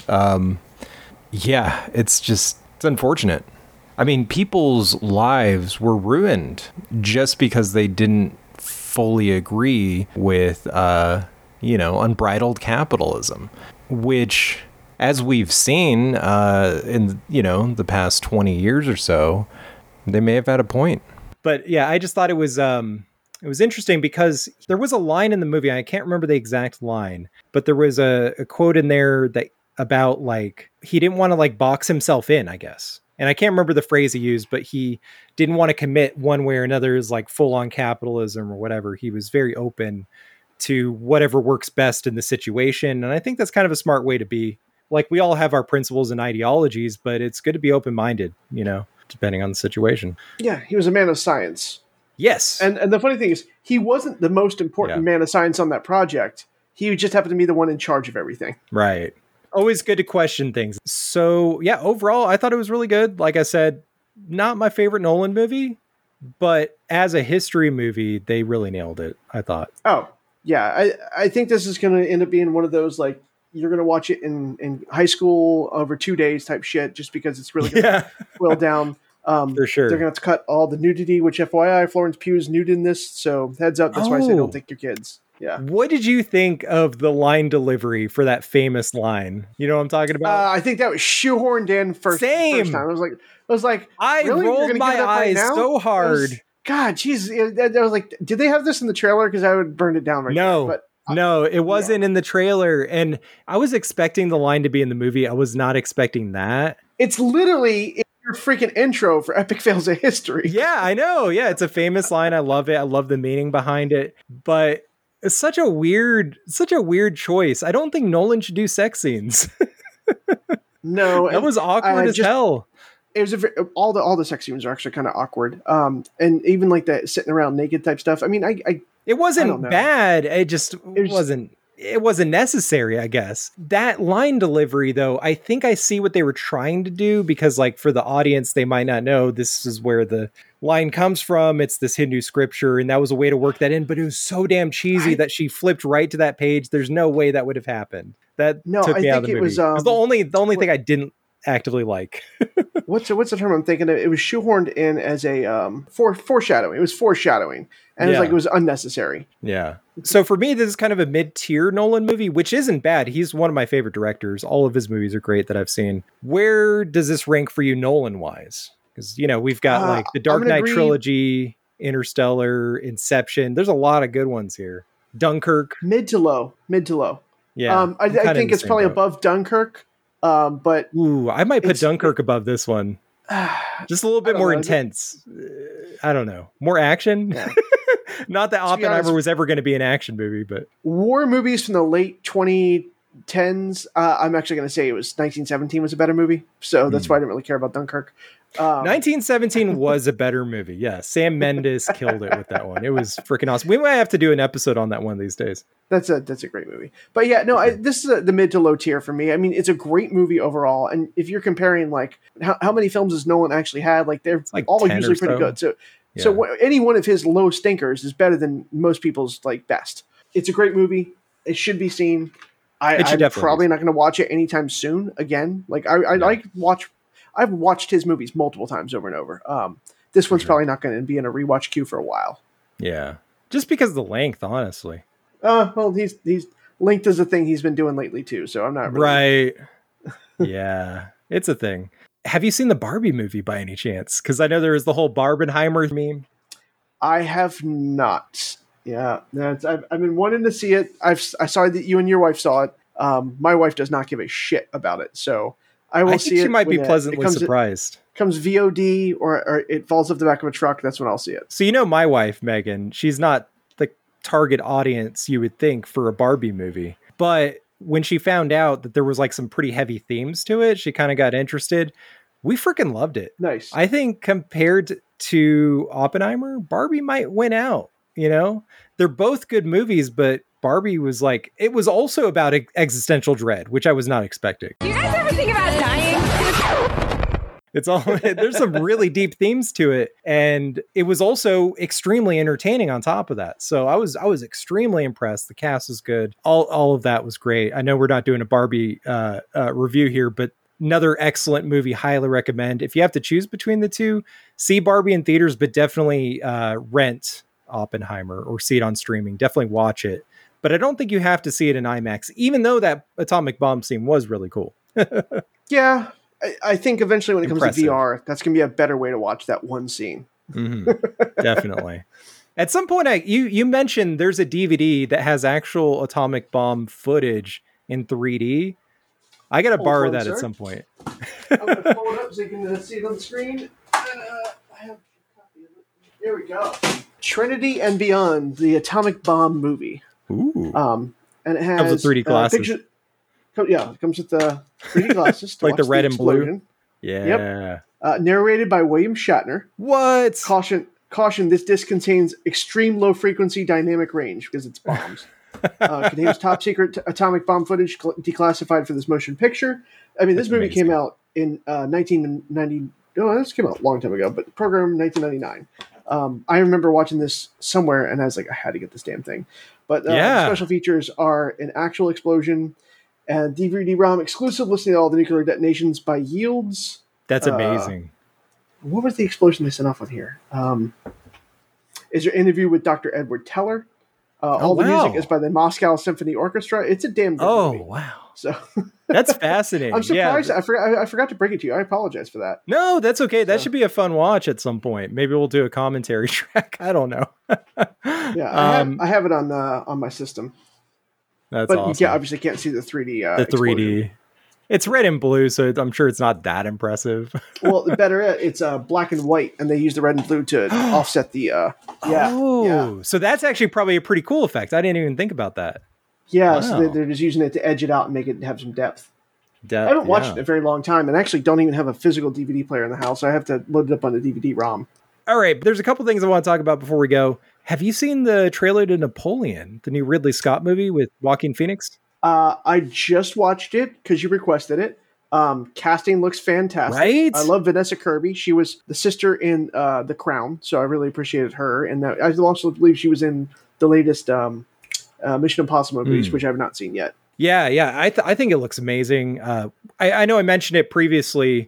It's unfortunate. I mean, people's lives were ruined just because they didn't fully agree with, unbridled capitalism, which, as we've seen in, the past 20 years or so, they may have had a point. But yeah, I just thought it was interesting because there was a line in the movie. I can't remember the exact line, but there was a quote in there that about like, he didn't want to like box himself in, I guess. And I can't remember the phrase he used, but he didn't want to commit one way or another as like full on capitalism or whatever. He was very open to whatever works best in the situation. And I think that's kind of a smart way to be. Like, we all have our principles and ideologies, but it's good to be open-minded, depending on the situation. Yeah, he was a man of science. Yes. And the funny thing is, he wasn't the most important man of science on that project. He just happened to be the one in charge of everything. Right. Always good to question things. So, yeah, overall, I thought it was really good. Like I said, not my favorite Nolan movie, but as a history movie, they really nailed it, I thought. Oh, yeah. I think this is going to end up being one of those, like, you're going to watch it in high school over 2 days type shit, just because it's really going to boil down. For sure. They're going to have to cut all the nudity, which FYI, Florence Pugh's nude in this. So heads up. That's why I say don't take your kids. Yeah. What did you think of the line delivery for that famous line? You know what I'm talking about? I think that was shoehorned in first time. I was like, I really? rolled my eyes so hard. God, Jesus. I was like, did they have this in the trailer? Because I would burn it down right now. But no, it wasn't in the trailer. And I was expecting the line to be in the movie. I was not expecting that. It's literally your freaking intro for Epic Fails of History. Yeah, I know. Yeah, it's a famous line. I love it. I love the meaning behind it. But it's such a weird choice. I don't think Nolan should do sex scenes. No. That was awkward as hell. It was all the sex scenes are actually kind of awkward. And even like that sitting around naked type stuff. I mean, it wasn't bad. It wasn't necessary, I guess. That line delivery, though, I think I see what they were trying to do, because like for the audience, they might not know this is where the line comes from. It's this Hindu scripture, and that was a way to work that in, but it was so damn cheesy that she flipped right to that page. There's no way that would have happened. That took me out of the movie. It was the only thing I didn't actively like. what's the term I'm thinking of? It was shoehorned in as a foreshadowing. It was foreshadowing, and it was unnecessary. Yeah. So for me, this is kind of a mid-tier Nolan movie, which isn't bad. He's one of my favorite directors. All of his movies are great that I've seen. Where does this rank for you Nolan-wise? Because we've got like the Dark Knight trilogy, Interstellar, Inception. There's a lot of good ones here. Dunkirk, mid to low. Yeah, I think it's probably above Dunkirk. But I might put Dunkirk above this one. Just a little bit more intense. I don't know. More action. Yeah. Not that Oppenheimer was ever going to be an action movie, but war movies from the late 2010s. I'm actually going to say it was 1917 was a better movie. So that's why I didn't really care about Dunkirk. 1917 was a better movie. Yeah. Sam Mendes killed it with that one. It was freaking awesome. We might have to do an episode on that one of these days. That's a great movie. But yeah, no, this is the mid to low tier for me. I mean, it's a great movie overall. And if you're comparing like how many films has Nolan actually had, like they're like all usually pretty good. So any one of his low stinkers is better than most people's like best. It's a great movie. It should be seen. I'm probably not going to watch it anytime soon again. Like I've watched his movies multiple times over and over. This one's probably not going to be in a rewatch queue for a while. Yeah. Just because of the length, honestly. Well, he's length is a thing he's been doing lately too. So I'm not really... Right. Yeah, it's a thing. Have you seen the Barbie movie by any chance? Because I know there was the whole Barbenheimer meme. I have not. Yeah, I've been wanting to see it. I saw that you and your wife saw it. My wife does not give a shit about it, so I will see it. She might be pleasantly surprised. Comes VOD or it falls off the back of a truck. That's when I'll see it. So my wife, Megan, she's not the target audience you would think for a Barbie movie, but when she found out that there was like some pretty heavy themes to it, she kind of got interested. We freaking loved it. Nice. I think compared to Oppenheimer, Barbie might win out. They're both good movies, but Barbie was like, it was also about existential dread, which I was not expecting. Do you guys ever think about dying? There's some really deep themes to it. And it was also extremely entertaining on top of that. So I was extremely impressed. The cast was good. All of that was great. I know we're not doing a Barbie review here, but another excellent movie. Highly recommend. If you have to choose between the two, see Barbie in theaters, but definitely rent Oppenheimer or see it on streaming. Definitely watch it. But I don't think you have to see it in IMAX, even though that atomic bomb scene was really cool. Yeah. I think eventually when it comes to VR, that's going to be a better way to watch that one scene. Mm-hmm. Definitely. At some point, you mentioned there's a DVD that has actual atomic bomb footage in 3D. I got to borrow that at some point. I'm going to pull it up so you can see it on the screen. I have a copy of it. There we go. Trinity and Beyond, the atomic bomb movie. Ooh. And it has comes with 3D glasses. It comes with the 3D glasses. Like the red and blue. Yeah. Yep. Narrated by William Shatner. What? Caution, this disc contains extreme low frequency dynamic range because it's bombs. Contains top secret atomic bomb footage declassified for this motion picture. I mean, this movie came out in 1990. Oh, this came out a long time ago, but program 1999. I remember watching this somewhere, and I was like, I had to get this damn thing. But the special features are an actual explosion and DVD-ROM exclusive listing all the nuclear detonations by yields. That's amazing. What was the explosion they sent off on here? Is your interview with Dr. Edward Teller? All the music is by the Moscow Symphony Orchestra. It's a damn good movie. Wow. So that's fascinating. I'm surprised. Yeah. I forgot to bring it to you. I apologize for that. No, that's okay. That should be a fun watch at some point. Maybe we'll do a commentary track. I don't know. Yeah, I have it on my system. That's awesome. You obviously can't see the 3D. The 3D. Explosion. It's red and blue, so I'm sure it's not that impressive. Well, better it's black and white, and they use the red and blue to offset the. So that's actually probably a pretty cool effect. I didn't even think about that. Yeah, wow. So they're just using it to edge it out and make it have some depth. I haven't watched it in a very long time, and actually don't even have a physical DVD player in the house. So I have to load it up on the DVD-ROM. All right, but there's a couple things I want to talk about before we go. Have you seen the trailer to Napoleon, the new Ridley Scott movie with Joaquin Phoenix? I just watched it because you requested it. Casting looks fantastic. Right? I love Vanessa Kirby. She was the sister in The Crown, so I really appreciated her. And I also believe she was in the latest Mission Impossible movies, which I have not seen yet. Yeah. I think it looks amazing. I know I mentioned it previously.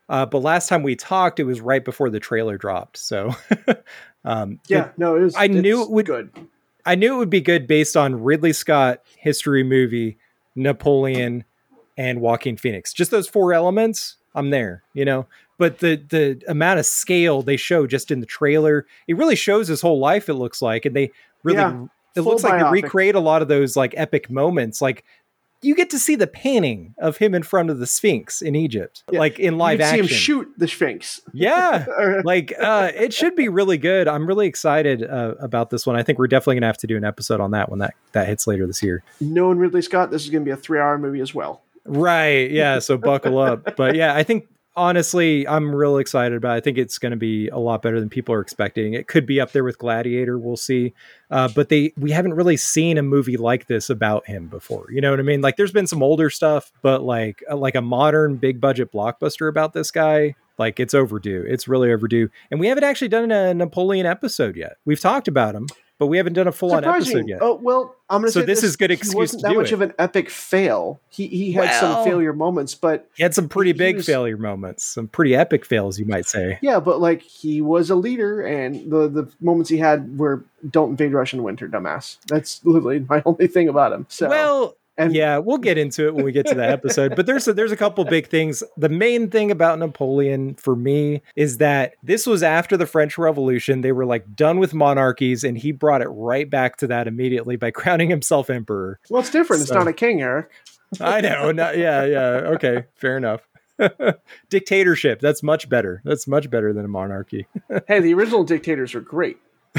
But last time we talked, it was right before the trailer dropped. So it was. I knew it would good. I knew it would be good based on Ridley Scott, history movie, Napoleon, and Joaquin Phoenix. Just those 4 elements, I'm there, But the amount of scale they show just in the trailer, it really shows his whole life, it looks like. And they really, it looks like they recreate a lot of those like epic moments. Like you get to see the painting of him in front of the Sphinx in Egypt, like in live action. See him shoot the Sphinx. Yeah. Like it should be really good. I'm really excited about this one. I think we're definitely going to have to do an episode on that when that hits later this year. Knowing Ridley Scott, this is going to be a 3-hour movie as well. Right. Yeah. So buckle up. But yeah, I think honestly, I'm real excited about it. I think it's going to be a lot better than people are expecting. It could be up there with Gladiator. We'll see. But we haven't really seen a movie like this about him before. You know what I mean? Like there's been some older stuff, but like a modern big budget blockbuster about this guy, like it's overdue. It's really overdue. And we haven't actually done a Napoleon episode yet. We've talked about him, but we haven't done a full-on episode yet. Oh, well, I'm going to say this is good excuse. He wasn't that much of an epic fail. He had some failure moments, but he had some pretty big failure moments, some pretty epic fails, you might say. Yeah, but like he was a leader, and the moments he had were "Don't invade Russia in winter, dumbass." That's literally my only thing about him. So yeah, we'll get into it when we get to that episode. But there's a couple big things. The main thing about Napoleon for me is that this was after the French Revolution. They were like done with monarchies, and he brought it right back to that immediately by crowning himself emperor. Well, it's different. It's not a king, Eric. I know. Yeah. Okay, fair enough. Dictatorship. That's much better. That's much better than a monarchy. Hey, the original dictators were great.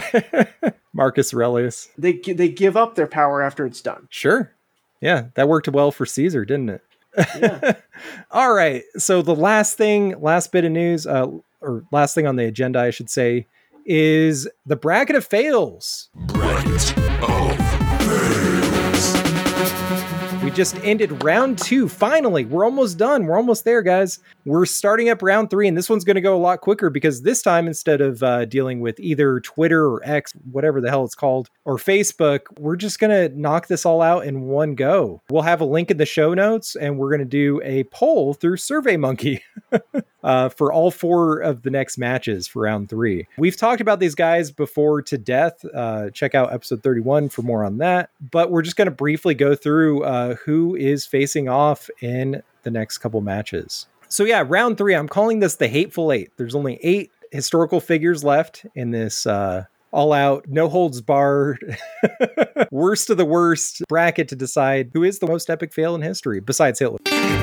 Marcus Aurelius. They give up their power after it's done. Sure. Yeah, that worked well for Caesar, didn't it? Yeah. All right. So the last bit of news, or last thing on the agenda, I should say, is the bracket of fails. Bracket of fails. We just ended round 2. Finally, we're almost done. We're almost there, guys. We're starting up round 3, and this one's going to go a lot quicker because this time, instead of dealing with either Twitter or X, whatever the hell it's called, or Facebook, we're just going to knock this all out in one go. We'll have a link in the show notes, and we're going to do a poll through SurveyMonkey for all 4 of the next matches for round 3. We've talked about these guys before to death. Check out episode 31 for more on that. But we're just going to briefly go through who is facing off in the next couple matches. So yeah, round 3, I'm calling this the Hateful Eight. There's only 8 historical figures left in this all out, no holds barred, worst of the worst bracket to decide who is the most epic fail in history besides Hitler.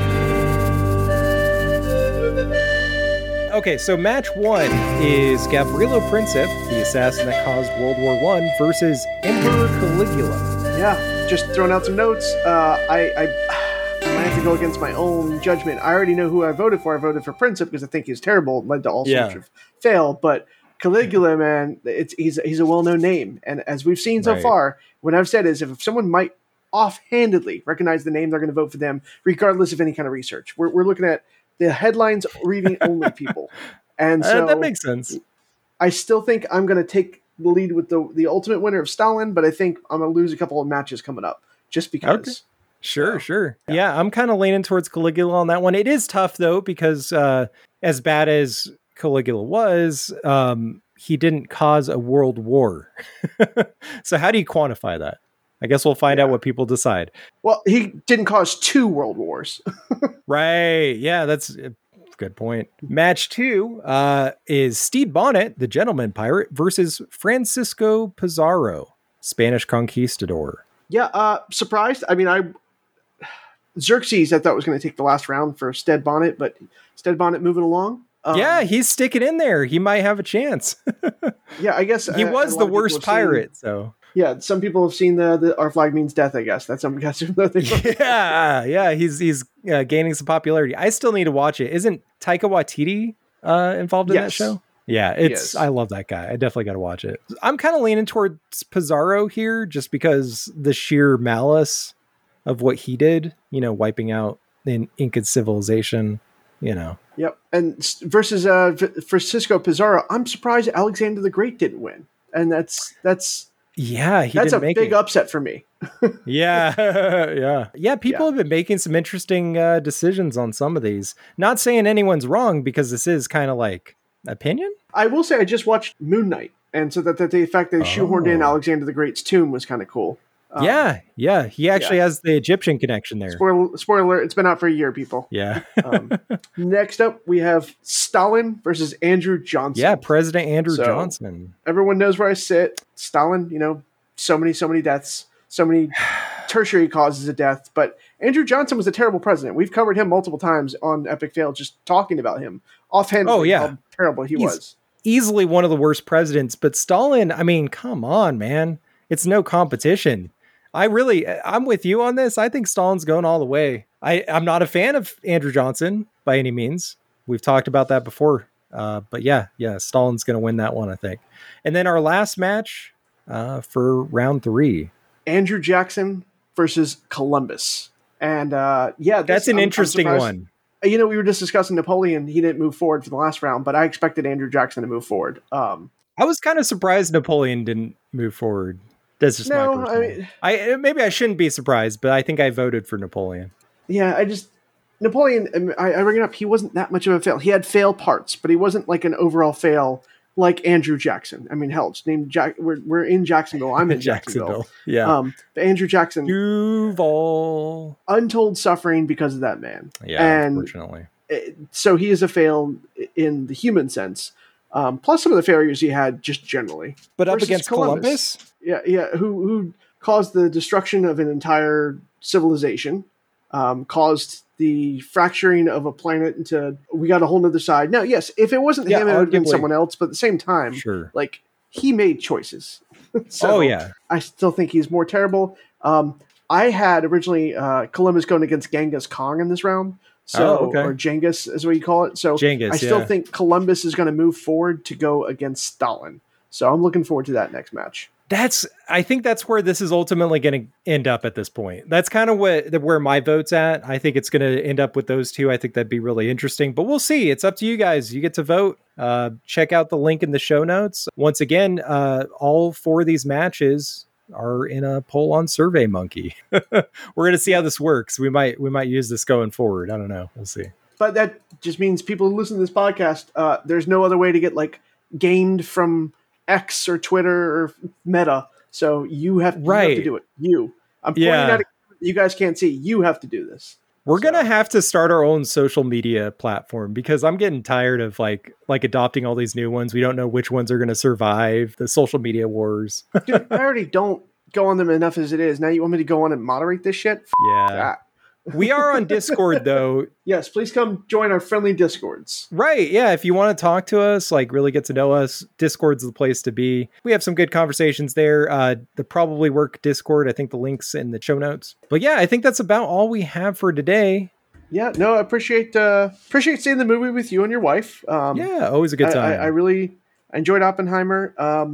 Okay, so match 1 is Gavrilo Princip, the assassin that caused World War I, versus Emperor Caligula. Yeah, just throwing out some notes. I might have to go against my own judgment. I already know who I voted for. I voted for Princip because I think he's terrible. It led to all sorts of fail. But Caligula, man, he's a well-known name. And as we've seen so far, what I've said is if someone might offhandedly recognize the name, they're going to vote for them, regardless of any kind of research. We're looking at the headlines reading only people. And so that makes sense. I still think I'm going to take the lead with the ultimate winner of Stalin, but I think I'm going to lose a couple of matches coming up just because. Okay. Sure. Yeah, I'm kind of leaning towards Caligula on that one. It is tough though, because as bad as Caligula was, he didn't cause a world war. So how do you quantify that? I guess we'll find out what people decide. Well, he didn't cause 2 world wars. Right. Yeah, that's a good point. Match 2 is Stede Bonnet, the gentleman pirate, versus Francisco Pizarro, Spanish conquistador. Yeah, surprised. I mean, Xerxes, I thought was going to take the last round for Stede Bonnet, but Stede Bonnet moving along. Yeah, he's sticking in there. He might have a chance. Yeah, I guess he was the worst pirate. So yeah, some people have seen the Our Flag Means Death. I guess that's some guys. Yeah, he's gaining some popularity. I still need to watch it. Isn't Taika Waititi involved in that show? Yeah, I love that guy. I definitely got to watch it. I'm kind of leaning towards Pizarro here, just because the sheer malice of what he did. Wiping out the Inca civilization. Yep. And versus Francisco Pizarro, I'm surprised Alexander the Great didn't win, and that's a big upset for me. Yeah. People have been making some interesting decisions on some of these. Not saying anyone's wrong, because this is kind of like opinion. I will say I just watched Moon Knight, and so that the fact they shoehorned in Alexander the Great's tomb was kind of cool. Yeah. He actually has the Egyptian connection there. Spoiler alert, it's been out for a year, people. Yeah. Next up, we have Stalin versus Andrew Johnson. Yeah, President Andrew Johnson. Everyone knows where I sit. Stalin, so many deaths, so many tertiary causes of death. But Andrew Johnson was a terrible president. We've covered him multiple times on Epic Fail, just talking about him offhand. How terrible he was. Easily one of the worst presidents. But Stalin, I mean, come on, man. It's no competition. I'm with you on this. I think Stalin's going all the way. I'm not a fan of Andrew Johnson by any means. We've talked about that before. But yeah, Stalin's going to win that one, I think. And then our last match for round 3. Andrew Jackson versus Columbus. And that's an interesting one. We were just discussing Napoleon. He didn't move forward for the last round, but I expected Andrew Jackson to move forward. I was kind of surprised Napoleon didn't move forward. That's just my personal. Maybe I shouldn't be surprised, but I think I voted for Napoleon. Yeah, Napoleon, I bring it up, he wasn't that much of a fail. He had fail parts, but he wasn't like an overall fail like Andrew Jackson. I mean, hell, it's named Jack. We're in Jacksonville. I'm in Jacksonville. Yeah. But Andrew Jackson, Duval, untold suffering because of that man. Yeah, and unfortunately. So he is a fail in the human sense. Plus some of the failures he had just generally. But up against Columbus? Yeah, who caused the destruction of an entire civilization, caused the fracturing of a planet into, we got a whole nother side. Now, yes, if it wasn't him, it would have been someone else, but at the same time, like, he made choices. So I still think he's more terrible. I had originally Columbus going against Genghis Khan in this round. Or Genghis is what you call it. So Genghis, I still think Columbus is going to move forward to go against Stalin. So I'm looking forward to that next match. I think that's where this is ultimately going to end up at this point. That's kind of where my vote's at. I think it's going to end up with those two. I think that'd be really interesting, but we'll see. It's up to you guys. You get to vote. Check out the link in the show notes. Once again, all 4 of these matches are in a poll on SurveyMonkey. We're going to see how this works. We might use this going forward. I don't know. We'll see. But that just means people who listen to this podcast, there's no other way to get like gamed from X or Twitter or Meta. So you have to do it. I'm pointing at it. You guys can't see. You have to do this. We're going to have to start our own social media platform, because I'm getting tired of like adopting all these new ones. We don't know which ones are going to survive the social media wars. Dude, I already don't go on them enough as it is. Now you want me to go on and moderate this shit? Yeah. We are on Discord, though. Yes, please come join our friendly Discords. Right, yeah. If you want to talk to us, like really get to know us, Discord's the place to be. We have some good conversations there. The Probably Work Discord, I think the link's in the show notes. But yeah, I think that's about all we have for today. Yeah, no, I appreciate seeing the movie with you and your wife. Yeah, always a good time. I really enjoyed Oppenheimer.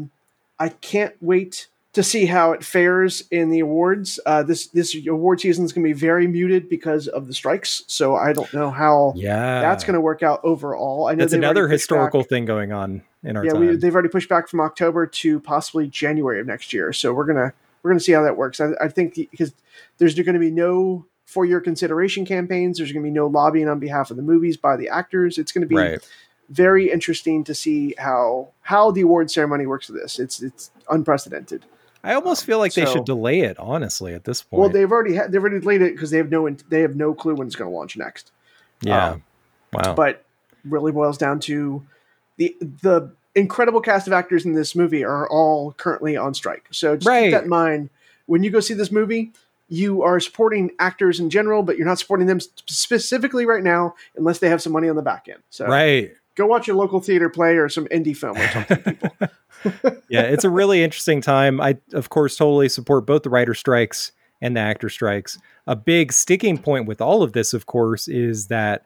I can't wait to see how it fares in the awards. This award season is going to be very muted because of the strikes, so I don't know how that's going to work out overall. I know that's another historical thing going on in our time. They've already pushed back from October to possibly January of next year, so we're gonna see how that works. I think because there's going to be no for-year consideration campaigns, there's going to be no lobbying on behalf of the movies by the actors. It's going to be very interesting to see how the award ceremony works for this. It's unprecedented. I almost feel like they should delay it, honestly, at this point. Well, they've already delayed it because they have no clue when it's going to launch next. Yeah, wow. But really boils down to the incredible cast of actors in this movie are all currently on strike. So just keep that in mind when you go see this movie. You are supporting actors in general, but you're not supporting them specifically right now unless they have some money on the back end. So go watch a local theater play or some indie film or something, people. Yeah, it's a really interesting time. I, of course, totally support both the writer strikes and the actor strikes. A big sticking point with all of this, of course, is that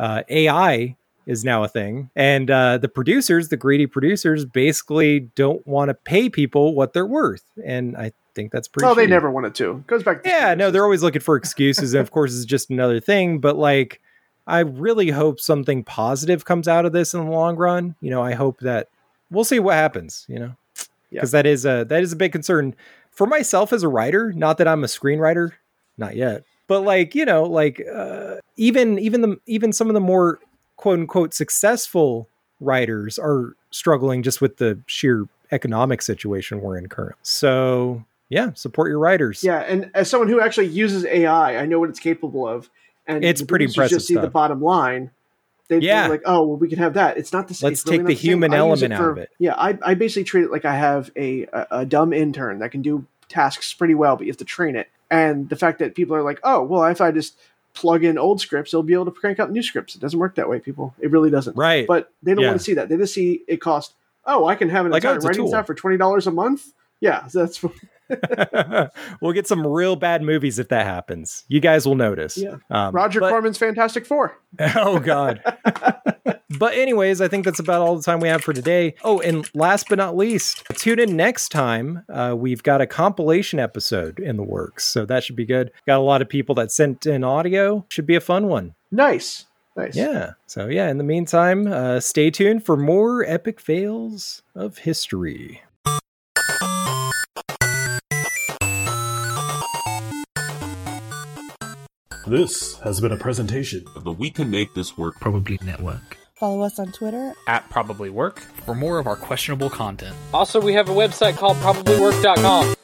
AI is now a thing. And the producers, the greedy producers, basically don't want to pay people what they're worth. And I think that's pretty they never wanted to. It goes back to they're always looking for excuses. And of course, it's just another thing. But like, I really hope something positive comes out of this in the long run. I hope that we'll see what happens, because that is a big concern. for myself as a writer, not that I'm a screenwriter, not yet, but like, you know, like even some of the more quote unquote successful writers are struggling just with the sheer economic situation we're in currently. So yeah, support your writers. Yeah, and as someone who actually uses AI, I know what it's capable of, and it's pretty impressive. Just see the bottom line. They'd be like, "Oh, well, we can have that." It's not the same. Let's take the human element out of it. Yeah, I basically treat it like I have a dumb intern that can do tasks pretty well, but you have to train it. And the fact that people are like, "Oh, well, if I just plug in old scripts, it'll be able to crank out new scripts." It doesn't work that way, people. It really doesn't. Right. But they don't want to see that. They just see it cost. Oh, I can have an entire writing staff for $20 a month. Yeah, that's. We'll get some real bad movies if that happens. You guys will notice. Yeah. Roger Corman's Fantastic Four. Oh God. But anyways, I think that's about all the time we have for today. Oh, and last but not least, tune in next time. We've got a compilation episode in the works, so that should be good. Got a lot of people that sent in audio. Should be a fun one. Nice. Yeah. So yeah, in the meantime, stay tuned for more epic fails of history. This has been a presentation of the We Can Make This Work Probably Network. Follow us on Twitter @ProbablyWork for more of our questionable content. Also, we have a website called probablywork.com.